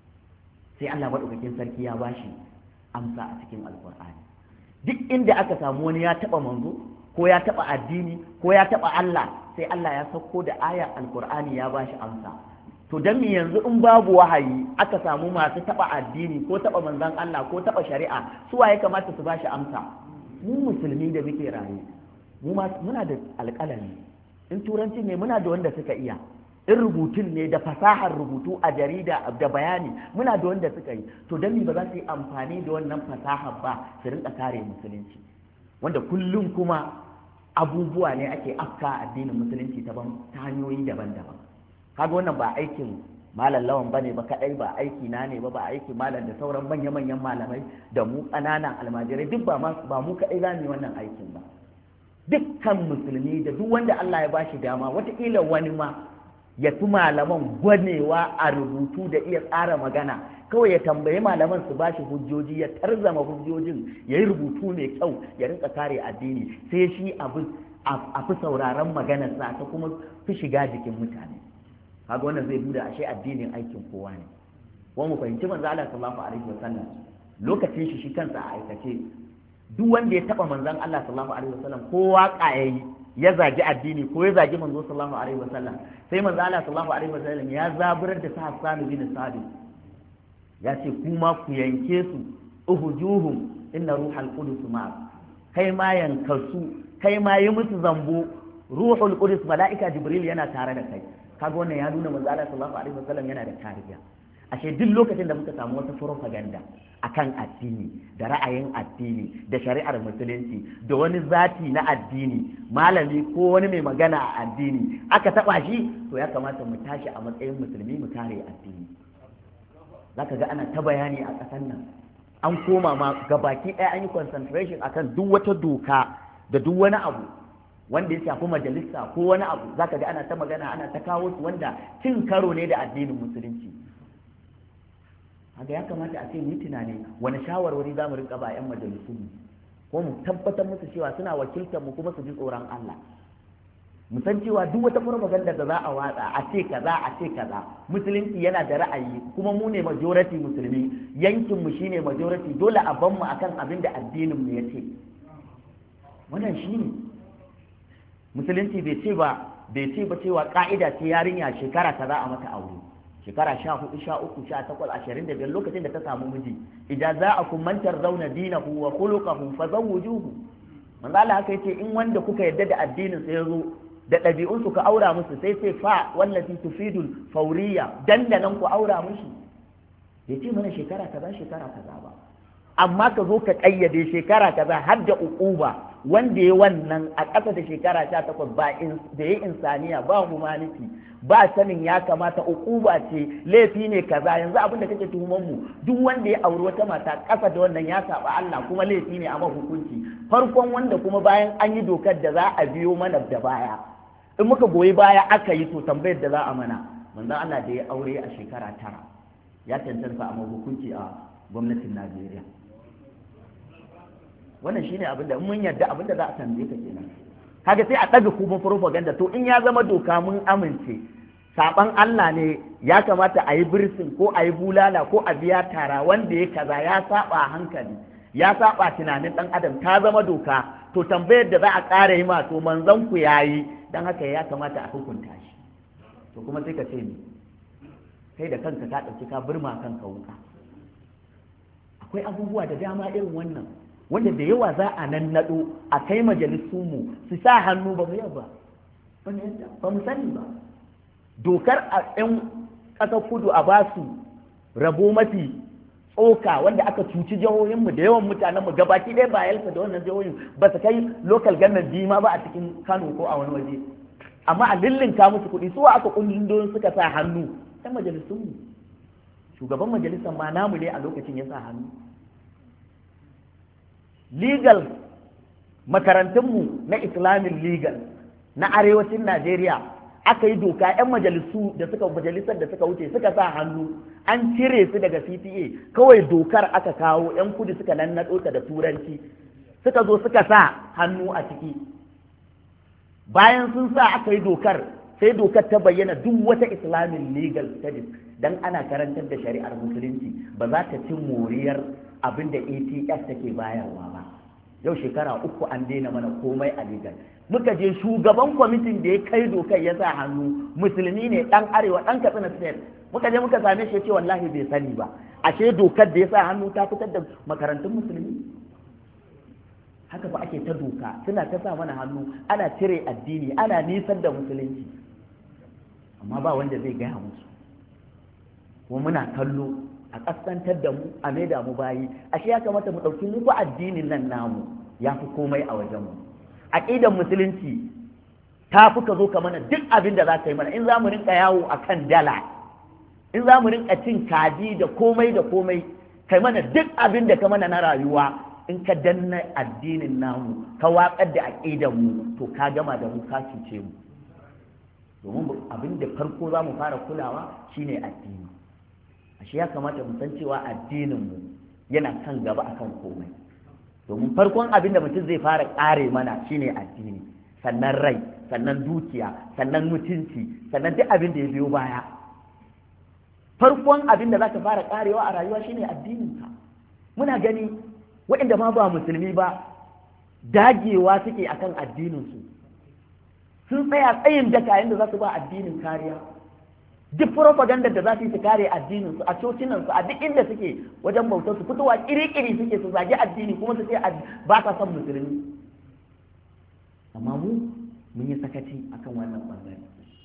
sai Allah madaukakin sarki ya bashi amsa a cikin alqur'ani duk inda aka samu wani ya taba manzo ko ya taba addini ko ya taba Allah sai Allah ya sauko da aya alqur'ani ya bashi amsa to dan me yanzu in babu wahayi aka samu masu taba addini ko taba manzon Allah ko taba shari'a su waye kamata su bashi amsa mu musulmi da muke raye mu muna da alƙalami in turanci ne muna da wanda suka iya in rubutun ne da fasahar rubutu a jarida da bayani muna da wanda suka yi to dan ba za su yi amfani da wannan fasahar ba su rinka kare musulunci wanda kullum kuma abubuwa ne ake afka addinin musulunci ta hanyoyi daban-daban kaga wannan ba aikin malam lawan bane ba kadai ba aiki na ne ba ba aiki malam da sauran manya-manyan malamai da mu ƙananan almajirai duk ba ba mu kadai za mu wannan aikin ba dukkan musulmi da duk wanda Allah ya bashi dama wataƙila wani ma ya fi malaman gwanewa a rubutu da iya tsara magana kawai ya tambayi malaman su bashi hujjoji ya tarzama hujjojin ya yi rubutu mai kyau ya rinka kare addini sai shi a fi sauraron maganarsa ta kuma fi shiga jikin mutane kaga wannan zai duda ashe addinin aikin kowa ne wa mu fahimci manzo Allah sallallahu alaihi wasallam lokacin shi shi kansa a aikace duk wanda ya taba manzon Allah sallallahu alaihi wasallam ko waka yayi ya zagi addini ko ya zagi manzo sallallahu alaihi wasallam sai manzo Allah sallallahu alaihi wasallam ya zaburar da Hassan bin Sabit ya ce kuma ku yanke su uhujuhum inna ruhal qudus ma kai ma yankasu kai ma yi musu zambo ruhul qudus malaika jibril yana tare da kai kaga wannan ya nuna manzo Allah sallallahu alaihi wasallam yana da kariya ashe duk lokacin da muka samu wata propaganda akan addini da ra'ayin addini da shari'ar musulunci da wani zati na addini malami ko wani mai magana a addini aka taba shi to ya kamata mu tashi a matsayin musulmi mu kare addini zaka ga ana ta bayani a ƙasar nan an koma ma gabaki ɗaya an yi concentration akan duk wata doka da duk wani abu wanda ya shafi majalisa ko wani abu zaka ga ana ta magana ana ta kawo su wanda cin karo ne da addinin musulunci. haka ya kamata a ce mu tunani wani shawarwari za mu rinka ba 'yan majalisun mu ko mu tabbatar musu cewa suna wakiltar mu kuma su ji tsoron Allah. mu san cewa duk wata propaganda da za a watsa a ce kaza a ce kaza musulunci yana da ra'ayi kuma mu ne majority musulmi, yankin mu shine majority, dole a ban mu akan abin da addinin mu ya ce. wannan shine musulunci bai ce ba bai ce ba cewa ka'ida ce yarinya shekara kaza a mata aure, shekara sha hudu sha uku sha takwas ashirin da biyar lokacin da ta samu miji. idan za a kumantar zauna dinahu wa khuluquhu fazawwijuhu. manzo Allah haka yace in wanda kuka yarda da addinin sa yazo da ɗabi'un su ka aura musu sai sai fa wallati tufidul fawriya dandanan ku aura mushi. yace mana shekara kaza shekara kaza ba, amma ka zo ka kayyade shekara kaza har da uquba wanda ya wannan a ƙasa da shekara sha takwas ba da ya insaniya ba humanity ba sanin ya kamata uquba ce laifi ne kaza. yanzu abin da kake tuhuman mu duk wanda ya auri wata mata ƙasa da wannan ya saba Allah kuma laifi ne a hukunci. farkon wanda kuma bayan an yi dokar da za a biyo mana da baya in muka goyi baya aka yi to tambayar da za a mana manzon Allah da ya aure a shekara tara ya cancanta a hukunci a gwamnatin Najeriya. wannan shine abin da mun yarda abin da za a tambaye ka kenan. kaga sai a daga kuma propaganda to in ya zama doka mun amince saban Allah ne ya kamata a yi birsin ko a yi bulala ko a biya tara wanda ya kaza ya saba hankali ya saba tunanin dan adam ta zama doka to tambayar da za a ƙara yi ma to manzon ku yayi dan haka ya kamata a hukunta shi. to kuma sai ka ce ni kai da kanka ka dauki ka burma kanka wuka. akwai abubuwa da dama irin wannan wanda da yawa za a nan naɗo a kai majalisunmu su sa hannu ba mu yaba ba mu sani ba. dokar a ɗan ƙasar kudu a ba su rabo mafi tsoka wanda aka cuci jihohinmu da yawan mutanenmu gabaki ɗaya ba yalsa da wannan jihohin ba su kai local government bima ba a cikin Kano ko a wani waje, amma a lillinka musu kuɗi suwa aka kundin suka sa hannu ɗan majalisunmu. shugaban majalisar ma namu ne a lokacin ya sa hannu. legal makarantunmu na islamic legal na arewacin Najeriya aka yi doka 'yan majalisu da suka majalisar da suka wuce suka sa hannu an cire su daga C T A kawai dokar aka kawo 'yan kudu suka nannaɗo ta da turanci suka zo suka sa hannu a ciki. bayan sun sa aka yi dokar sai dokar ta bayyana duk wata islamic legal studies dan ana karantar da shari'ar musulunci ba za ta ci moriyar abin da A T F take bayarwa ba. yau shekara uku an daina mana komai a legal. muka je shugaban kwamitin da ya kai dokar ya sa hannu musulmi ne dan arewa dan Katsina state, muka je muka same shi ya ce wallahi bai sani ba ashe dokar da ya sa hannu ta fitar da makarantun musulmi. haka ba ake ta doka suna ta sa mana hannu ana cire addini ana nisan da musulunci, amma ba wanda zai gaya musu. kuma muna kallo a kaskantar da mu a maida mu bayi. ashe ya kamata mu ɗauki mu fa addinin nan namu ya fi komai a wajenmu. aƙidan musulunci ta fi ka zo ka mana duk abin da za ka yi mana. in za mu rinka yawo a kan dala, in za mu rinka cin kaji da komai da komai, kai mana duk abin da ka mana na rayuwa, in ka danna addinin namu ka watsar da aƙidan mu to ka gama da mu ka cuce mu. domin abin da farko za mu fara kulawa shine addini. ashe ya kamata mu san cewa addinin mu yana kan gaba akan komai. domin farkon abin da mutum zai fara ƙare mana shine addini, sannan rai, sannan dukiya, sannan mutunci, sannan duk abin da ya biyo baya. farkon abin da za ka fara ƙarewa a rayuwa shine addininka. muna gani waɗanda ma ba musulmi ba dagewa suke akan addininsu, sun tsaya tsayin daka yadda za su ba addinin kariya. duk propaganda da za su yi su kare addininsu a cocinansu a duk inda suke wajen bautar su fitowa kiri-kiri suke su zagi addini kuma su ce ba sa son musulmi. amma mu mun yi sakaci akan wannan bangare.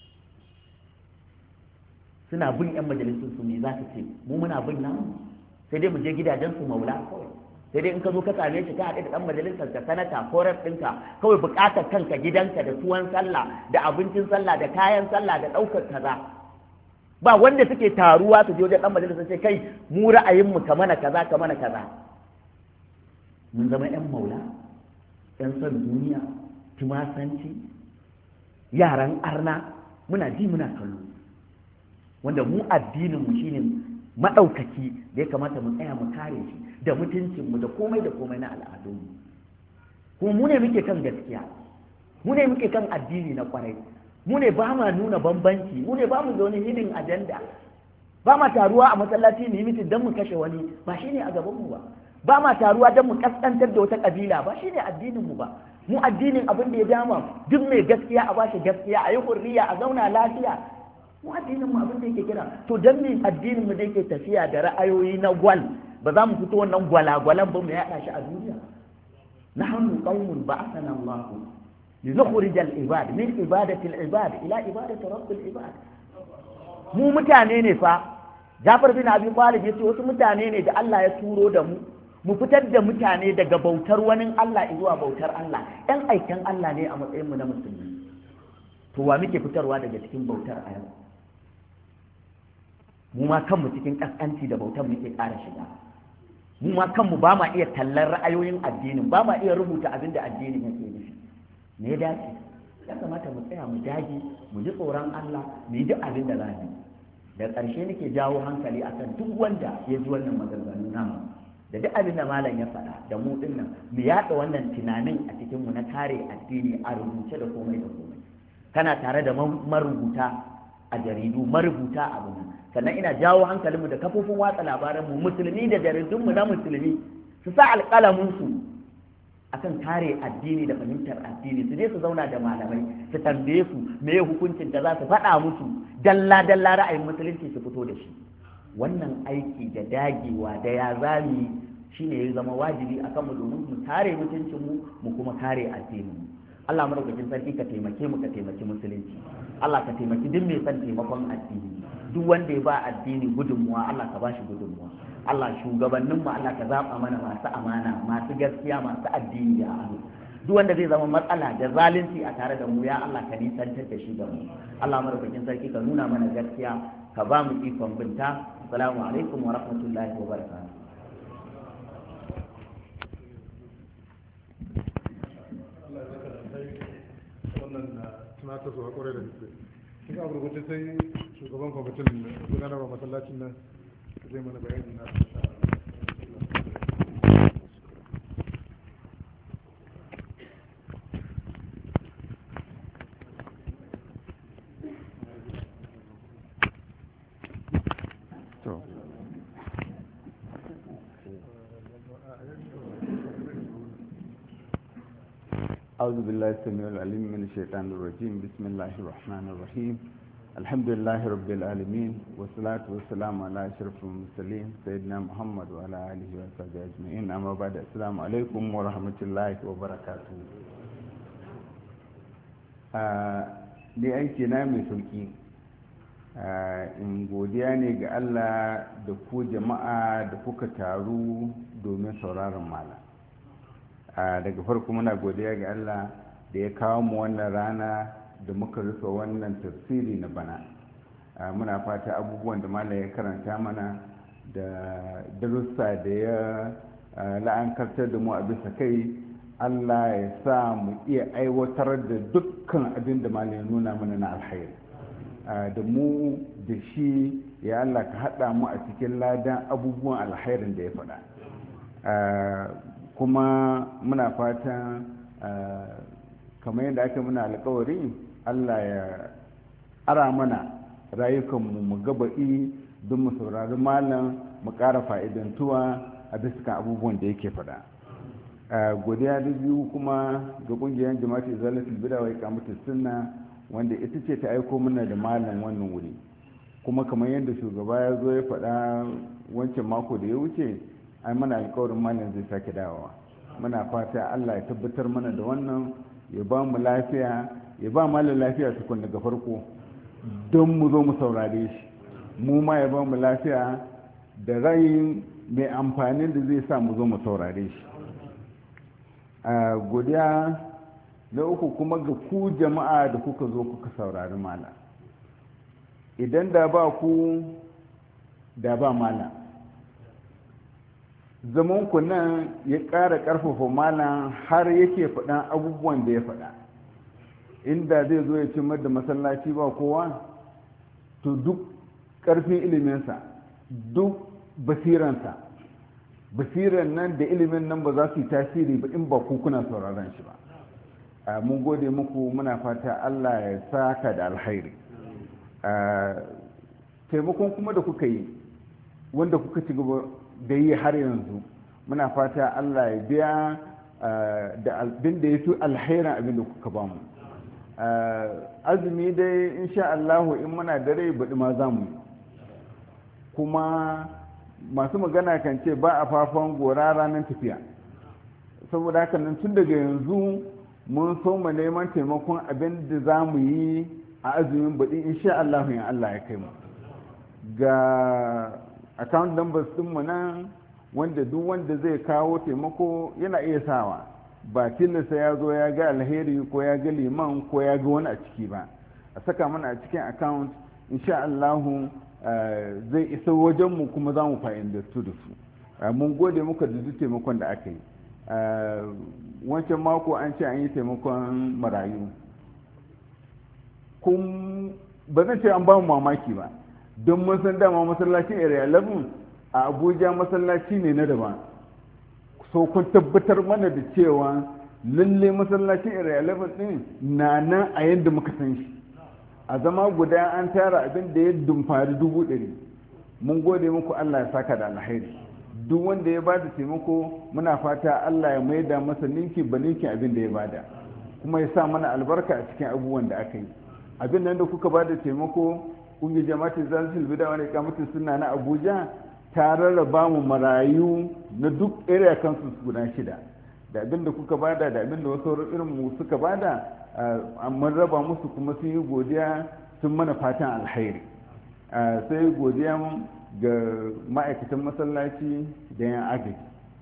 suna bin yan majalisun su ne za su ce mu muna bin namu, sai dai mu je gidajen su maula kawai. sai dai in ka zo ka same shi ka haɗe da ɗan majalisar ka sanata ko raf ɗinka kawai buƙatar kanka gidanka da tuwon sallah da abincin sallah da kayan sallah da ɗaukar kaza. ba wanda suke taruwa su je wajen dan majalisa sai kai mu ra'ayin mu kamana kaza kamana kaza. mun zama yan maula, yan son duniya, tumasanci yaran arna muna ji muna kallo wanda mu addinin mu shine madaukaki da ya kamata mu tsaya mu kare shi da mutuncin mu da komai da komai na al'adunmu kuma mu ne muke kan gaskiya mu ne muke kan addini na kwarai mu ne ba ma nuna bambanci mu ne ba mu da wani hidden agenda ba ma taruwa a masallaci mu yi mitin don mu kashe wani ba shine a gaban mu ba ba ma taruwa don mu kaskantar da wata kabila ba shine addinin mu ba mu addinin abin da ya dama duk mai gaskiya a bashi gaskiya a yi hurriya a zauna lafiya mu addinin mu abin da yake kira to dan me addinin mu da yake tafiya da ra'ayoyi na gwal ba za mu fito wannan gwalagwalan ba mu yaɗa shi a duniya nahnu qaumun ba'athana Allah linukhrij al-ibad min ibadati al-ibad ila ibadati rabbil ibad mu mutane ne fa Jafar bin Abi Talib yace wasu mutane ne da Allah ya turo da mu mu fitar da mutane daga bautar wani Allah zuwa bautar Allah ɗan aikin Allah ne a matsayin mu na musulmi to wa muke fitarwa daga cikin bautar a yau mu ma kanmu cikin kaskanci da bautar muke ƙara shiga mu ma kanmu ba ma iya tallar ra'ayoyin addinin ba ma iya rubuta abin da addinin yake nufi me ya dace ya kamata mu tsaya mu dage mu ji tsoron Allah mu yi duk abin da za mu da ƙarshe nake jawo hankali akan duk wanda ya ji wannan maganganu namu da duk abin da malam ya faɗa da mu din nan mu yaɗa wannan tunanin a cikin mu na kare addini a rubuce da komai da komai kana tare da marubuta a jaridu marubuta abu nan sannan ina jawo hankalinmu da kafofin watsa labaranmu musulmi da jaridunmu na musulmi su sa alƙalaminsu akan kare addini da fahimtar addini su je su zauna da malamai su tambaye su me ya hukuncin da za su faɗa musu dalla dalla ra'ayin musulunci su fito da shi wannan aiki da dagewa da ya zami shine ya zama wajibi akan mu domin mu kare mutuncinmu mu kuma kare addininmu Allah madaukakin sarki ka taimake mu ka taimaki musulunci Allah ka taimaki duk mai son taimakon addini duk wanda ya ba addini gudunmuwa Allah ka ba shi gudunmuwa Allah shugabannin mu Allah ka zaba mana masu amana masu gaskiya masu addini ya Allah duk wanda zai zama matsala da zalunci a tare da mu ya Allah ka nisantar da shi da mu Allah madaukakin sarki ka nuna mana gaskiya ka ba mu ikon binta assalamu alaikum wa rahmatullahi wa barakatuh tunatar su a kwarai da gaske sun ga rubuce sai shugaban kwamitin gudanarwa masallacin nan zai mana bayani na أعوذ بالله السميع العليم من الشيطان الرجيم بسم الله الرحمن الرحيم الحمد لله رب العالمين والصلاة والسلام على أشرف المرسلين سيدنا محمد وعلى آله وصحبه أجمعين أما بعد السلام عليكم ورحمة الله وبركاته ni aiki na mai sauki in godiya ne ga Allah da ku jama'a da kuka taru domin sauraron malam daga farko muna godiya ga Allah da ya kawo mu wannan rana da muka rufe wannan tafsiri na bana muna fata abubuwan da malam ya karanta mana da darussa da ya la'ankartar da mu a bisa kai Allah ya sa mu iya aiwatar da dukkan abin da malam ya nuna mana na alkhairi da mu da shi ya Allah ka haɗa mu a cikin ladan abubuwan alkhairin da ya faɗa kuma muna fatan kamar yadda aka muna alkawari Allah ya ara mana rayukanmu mu gaba'i don mu saurari malam mu ƙara fa'idantuwa a bisa abubuwan da yake faɗa godiya da biyu kuma ga ƙungiyar jama'atu izalatul bid'a wa iqamatus sunna wanda ita ce ta aiko mana da malam wannan wuri kuma kamar yadda shugaba ya zo ya faɗa wancan mako da ya wuce ai mana alkawarin malam zai sake dawowa muna fata Allah ya tabbatar mana da wannan ya ba mu lafiya ya ba malam lafiya tukun daga farko don mu zo mu saurare shi mu ma ya ba mu lafiya da rai mai amfani da zai sa mu zo mu saurare shi a godiya na uku kuma ga ku jama'a da kuka zo kuka saurari malam idan da ba ku da ba malam zaman ku nan ya ƙara ƙarfafa malam har yake faɗan abubuwan da ya faɗa inda zai zo ya cimar da masallaci ba kowa to duk ƙarfin iliminsa duk basiransa basiran nan da ilimin nan ba za su yi tasiri ba in ba ku kuna sauraron shi ba. Mun gode muku, muna fata Allah ya saka da alhairi. Taimakon kuma da kuka yi wanda kuka ci gaba da yi har yanzu muna fata Allah ya biya da abin da ya fi alhairin abin da kuka ba mu. Azumi dai insha Allahu in muna da rai baɗi ma za mu yi, kuma masu magana kan ce ba a fafan gora ranar tafiya, saboda haka nan tun daga yanzu mun so mu neman taimakon abin da za mu yi a azumin baɗi insha Allahu in Allah ya kai mu. Ga account numbers ɗinmu nan wanda duk wanda zai kawo taimako yana iya sawa, ba tilasta ya zo ya ga alheri ko ya ga liman ko ya ga wani a ciki ba, a saka mana a cikin account insha Allahu zai isa wajenmu kuma za mu fa'idantu da su. Mun gode muka da duk taimakon da aka yi. Wancan mako an ce an yi taimakon marayu, kun ba zan ce an ba mu mamaki ba, don mun san dama masallacin area eleven a Abuja masallaci ne na daban, so kun tabbatar mana da cewa lalle masallacin area eleven din na nan a yadda muka san shi. A zama guda an tara abin da ya dumfari dubu ɗari. Mun gode muku, Allah ya saka da alheri. Duk wanda ya bada taimako muna fata Allah ya maida masa ninki ba ninkin abin da ya bada, kuma ya sa mana albarka a cikin abubuwan da aka yi. Abin nan da kuka bada taimako kungiyar jama'atin zalisul bida wani kamatin suna na Abuja ta rarraba mu marayu na duk area kansu guda shida, da abin da kuka bada da abin da wasu irin mu suka bada mun raba musu, kuma sun yi godiya, sun mana fatan alheri. Sai godiya ga ma'aikatan masallaci da yan agaji.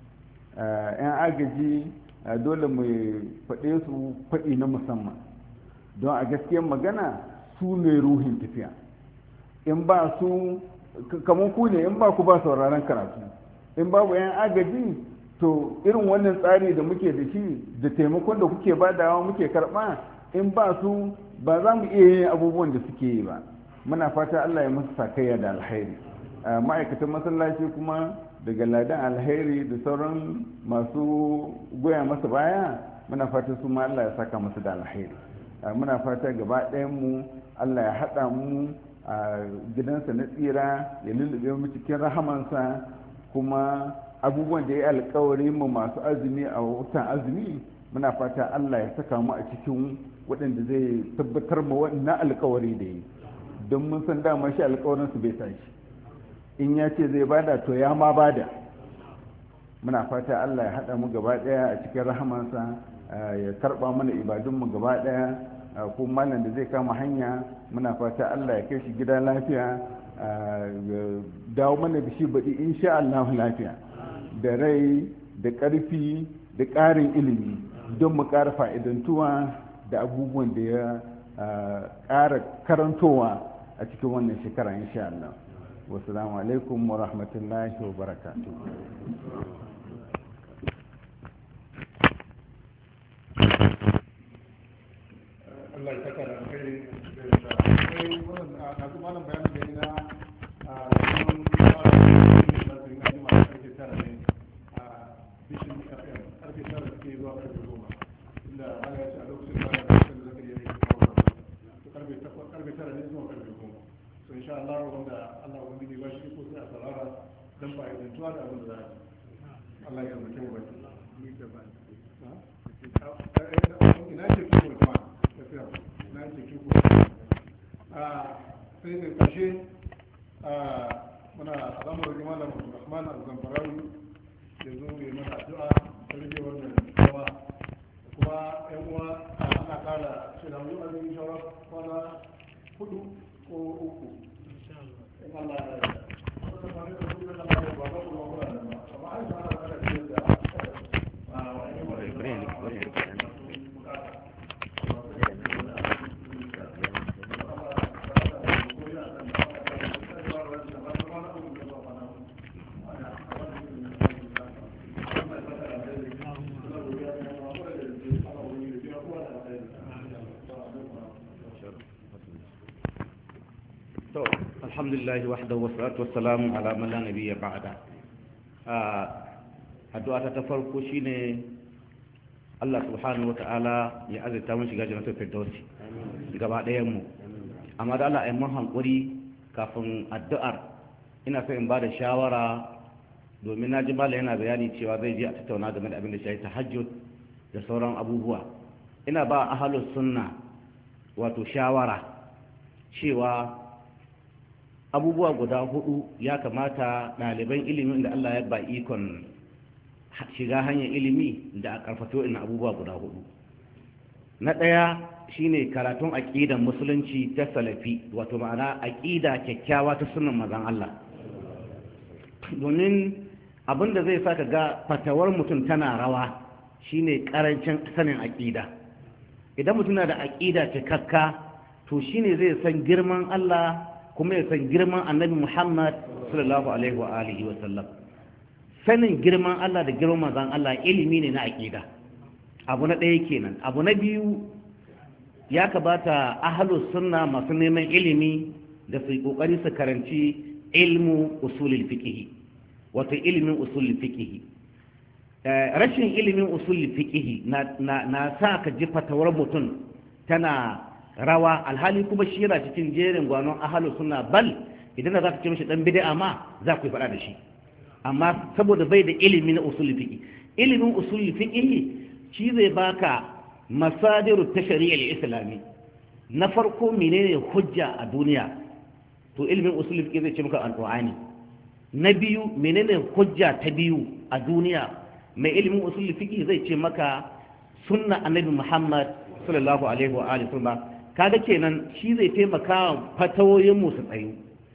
Yan agaji dole mu faɗe su faɗi na musamman, don a gaskiyar magana su ne ruhin tafiya. In ba su kamar ku ne, in ba ku ba sauraron karatu, in babu yan agaji to irin wannan tsari da muke da shi da taimakon da kuke badawa muke karɓa, in ba su ba za mu iya yin abubuwan da suke yi ba. Muna fata Allah ya musu sakayya da alheri. Ma'aikatan masallaci kuma daga ladan alheri da sauran masu goya masa baya, muna fata su ma Allah ya saka musu da alheri. Muna fata gaba ɗayan mu Allah ya haɗa mu a gidansa na tsira, ya lullube mu cikin rahamansa, kuma abubuwan da ya yi alkawari mu masu azumi a watan azumi muna fata Allah ya saka mu a cikin waɗanda zai tabbatar ma wannan alkawari da yi, don mun san dama shi alkawarin su bai tashi, in ya ce zai bada to ya ma bada. Muna fata Allah ya haɗa mu gaba ɗaya a cikin rahamansa, ya karɓa mana ibadunmu gaba ɗaya, ko malam da zai kama hanya muna fata Allah ya kai shi gida lafiya, ya dawo mana da shi baɗi insha Allah lafiya, da rai da ƙarfi da ƙarin ilimi, don mu ƙara fa'idantuwa da abubuwan da ya ƙara karantowa a cikin wannan shekara insha Allah. Wassalamu alaikum wa rahmatullahi wa barakatuh. Allah ya saka da alkhairi da akwai wannan a kuma nan bayanin da ina a cikin fara da su ina jima karfe tara ne a bishin kafin karfe tara suke zuwa karfe goma, inda ana ya ce a lokacin da ya ce da zakari ya yi kawo karfe karfe tara ne zuwa karfe goma. So insha Allah wanda Allah wani ne ba shi ko sai a sarara dan fa'idantuwa da abin da za a yi. Allah ya zama kyau baki. Ina ce kuma kuma na ce kiku a sai da kashe muna alamar da malam Rahman al-Zamfarawi da zo mai mana addu'a ta rage wannan kawa, kuma yan uwa ana kara shi da mu azumi shawara kwana hudu ko uku in Allah ya yarda. Wannan ba ne da su da Allah ya ba ba kuma kula da ba, amma ai ba ana kara shi da a wani wani alhamdulillah wahdahu wassalatu wassalamu ala man la nabiyya ba'da. Addu'a ta farko shine Allah subhanahu wata'ala ya azurta mun shiga jannatul firdausi gaba ɗayan mu. Amma da Allah ya mun hankuri kafin addu'ar ina so in ba da shawara domin na ji malam yana bayani cewa zai je a tattauna game da abin da shi tahajjud da sauran abubuwa. Ina ba ahlus sunna wato shawara cewa abubuwa guda hudu ya kamata ɗaliban ilimin da Allah ya ba ikon shiga hanyar ilimi da a karfato ina abubuwa guda hudu. Na ɗaya shine karatun aƙidan musulunci ta salafi, wato ma'ana aƙida kyakkyawa ta sunan mazan Allah, domin abin da zai saka ga fatawar mutum tana rawa shine karancin sanin aƙida. Idan mutum na da aƙida cikakka to shine zai san girman Allah kuma ya san girman annabi Muhammad sallallahu alaihi wa alihi wa sallam. Sanin girman Allah da girman manzon Allah ilimi ne na aqida. Abu na ɗaya kenan. Abu na biyu ya kabata ahlus sunna masu neman ilimi da su kokari su karanci ilmu usulul fiqh, wato ilimin usulul fiqh. Rashin ilimin usulul fiqh na na sa ka ji fatawar mutum tana rawa alhali kuma shi yana cikin jerin gwanon ahalus sunna, bal idan za ka ce mishi dan bid'a ma za ku yi faɗa da shi, amma saboda bai da ilimi na usul fiqh. Ilimin usul fiqh shi zai baka masadiru tashri'il islami. Na farko menene hujja a duniya, to ilimin usul fiqh zai ce maka alqur'ani. Na biyu menene hujja ta biyu a duniya, mai ilimin usul fiqh zai ce maka sunna annabi Muhammad sallallahu alaihi wa alihi wasallam. Kaga kenan shi zai taimaka fatawoyin mu su tsayu.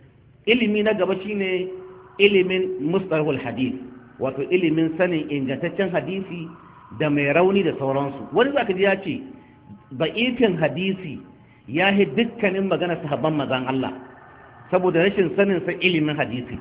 Ilimi na gaba shine ilimin mustalahul hadith, wato ilimin sanin ingantaccen hadisi da mai rauni da sauransu. Wani zaka ji ya ce ba'ifin hadisi ya yi dukkanin magana sahabban mazan Allah, saboda rashin sanin sa ilimin hadisi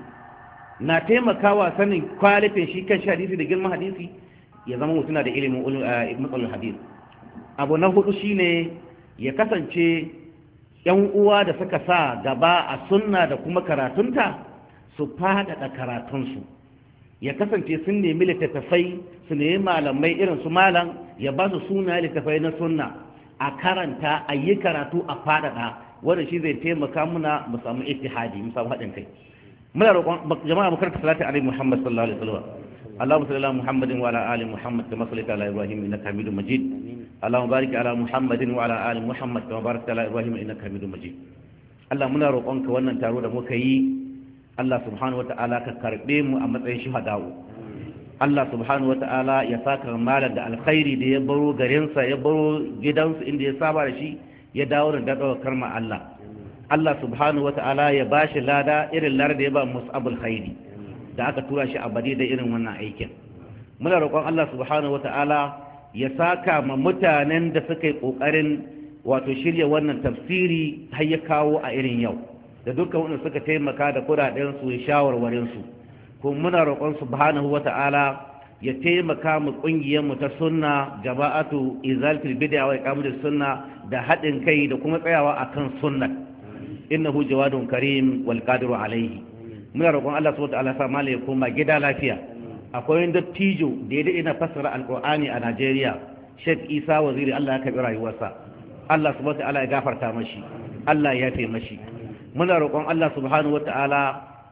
na taimakawa sanin kwalifin shi kan hadisi da girman hadisi ya zama mutum da ilimin mustalahul hadith. Abu na hudu shine ya kasance ‘yan uwa da suka sa gaba a sunna da kuma karatunta su faɗaɗa karatunsu, ya kasance sun nemi littattafai, su nemi malamai irin su malam ya ba su suna littattafai na sunna a karanta a yi karatu a faɗaɗa, wanda shi zai taimaka muna mu samu ittihadi, mu samu haɗin kai. Muna roƙon jama'a mu karanta salati alaihi Muhammad sallallahu alaihi wasallam. اللهم صل على محمد وعلى ال محمد كما صليت على ابراهيم انك حميد مجيد. اللهم بارك على محمد وعلى ال محمد كما باركت على ابراهيم انك حميد مجيد. Allah muna roƙonka wannan taro da muka yi, Allah subhanahu wata'ala ka karbe mu a matsayin shuhada'u. Allah subhanahu wata'ala ya saka malam da alkhairi da ya baro garinsa, ya baro gidansu inda ya saba da shi, ya dawo da daɗawa karma Allah. Allah subhanahu wata'ala ya bashi lada irin lar da ya ba Mus'abul Khairi da aka tura shi a bade da irin wannan aikin. Muna roƙon Allah subhanahu wata'ala ya saka ma mutanen da suka yi ƙoƙarin wato shirya wannan tafsiri har ya kawo a irin yau, da dukkan wanda suka taimaka da kuɗaɗensu da shawarwarinsu. Kuma muna roƙon subhanahu wata'ala ya taimaka mu ƙungiyar mu ta sunna, jama'atu izalatul bid'a wa iqamatus sunna, da haɗin kai da kuma tsayawa akan sunna. Innahu jawadun karim wal qadiru alaihi. Muna roƙon Allah subhanahu wata'ala sa mala ya koma gida lafiya. Akwai wani dattijo da ya daɗe na fassara alƙur'ani a Najeriya, Sheikh Isa Waziri, Allah ya karɓi rayuwarsa. Allah subhanahu wata'ala ya gafarta mashi, Allah ya yafe mashi. Muna roƙon Allah subhanahu wata'ala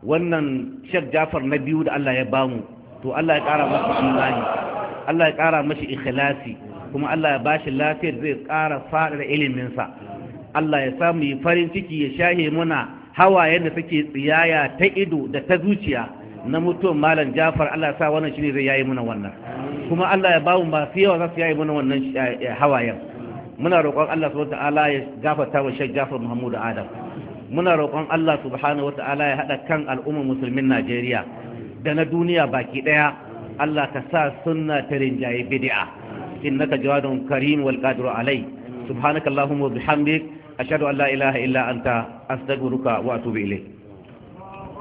wannan Sheikh Jafar na biyu da Allah ya bamu, to Allah ya ƙara masa imani, Allah ya ƙara mashi ikhlasi, kuma Allah ya bashi lafiyar zai ƙara faɗaɗa iliminsa. Allah ya samu yi farin ciki ya shahe muna hawayen da suke tsiyaya ta ido da ta zuciya na mutuwar malam Jafar. Allah ya sa wannan shine zai yayi muna wannan, kuma Allah ya bamu masu yawa za su yayi muna wannan hawayen. Muna roƙon Allah subhanahu wata'ala ya gafarta wa Sheikh Jafar Muhammad Adam. Muna roƙon Allah subhanahu wata'ala ya haɗa kan al'ummar musulmin Najeriya da na duniya baki ɗaya. Allah ka sa sunna ta rinjaye bid'a. Innaka jawadun karim wal qadiru alai. Subhanakallahumma wa bihamdik ashhadu an la ilaha illa anta astaghfiruka wa atubu ilayk.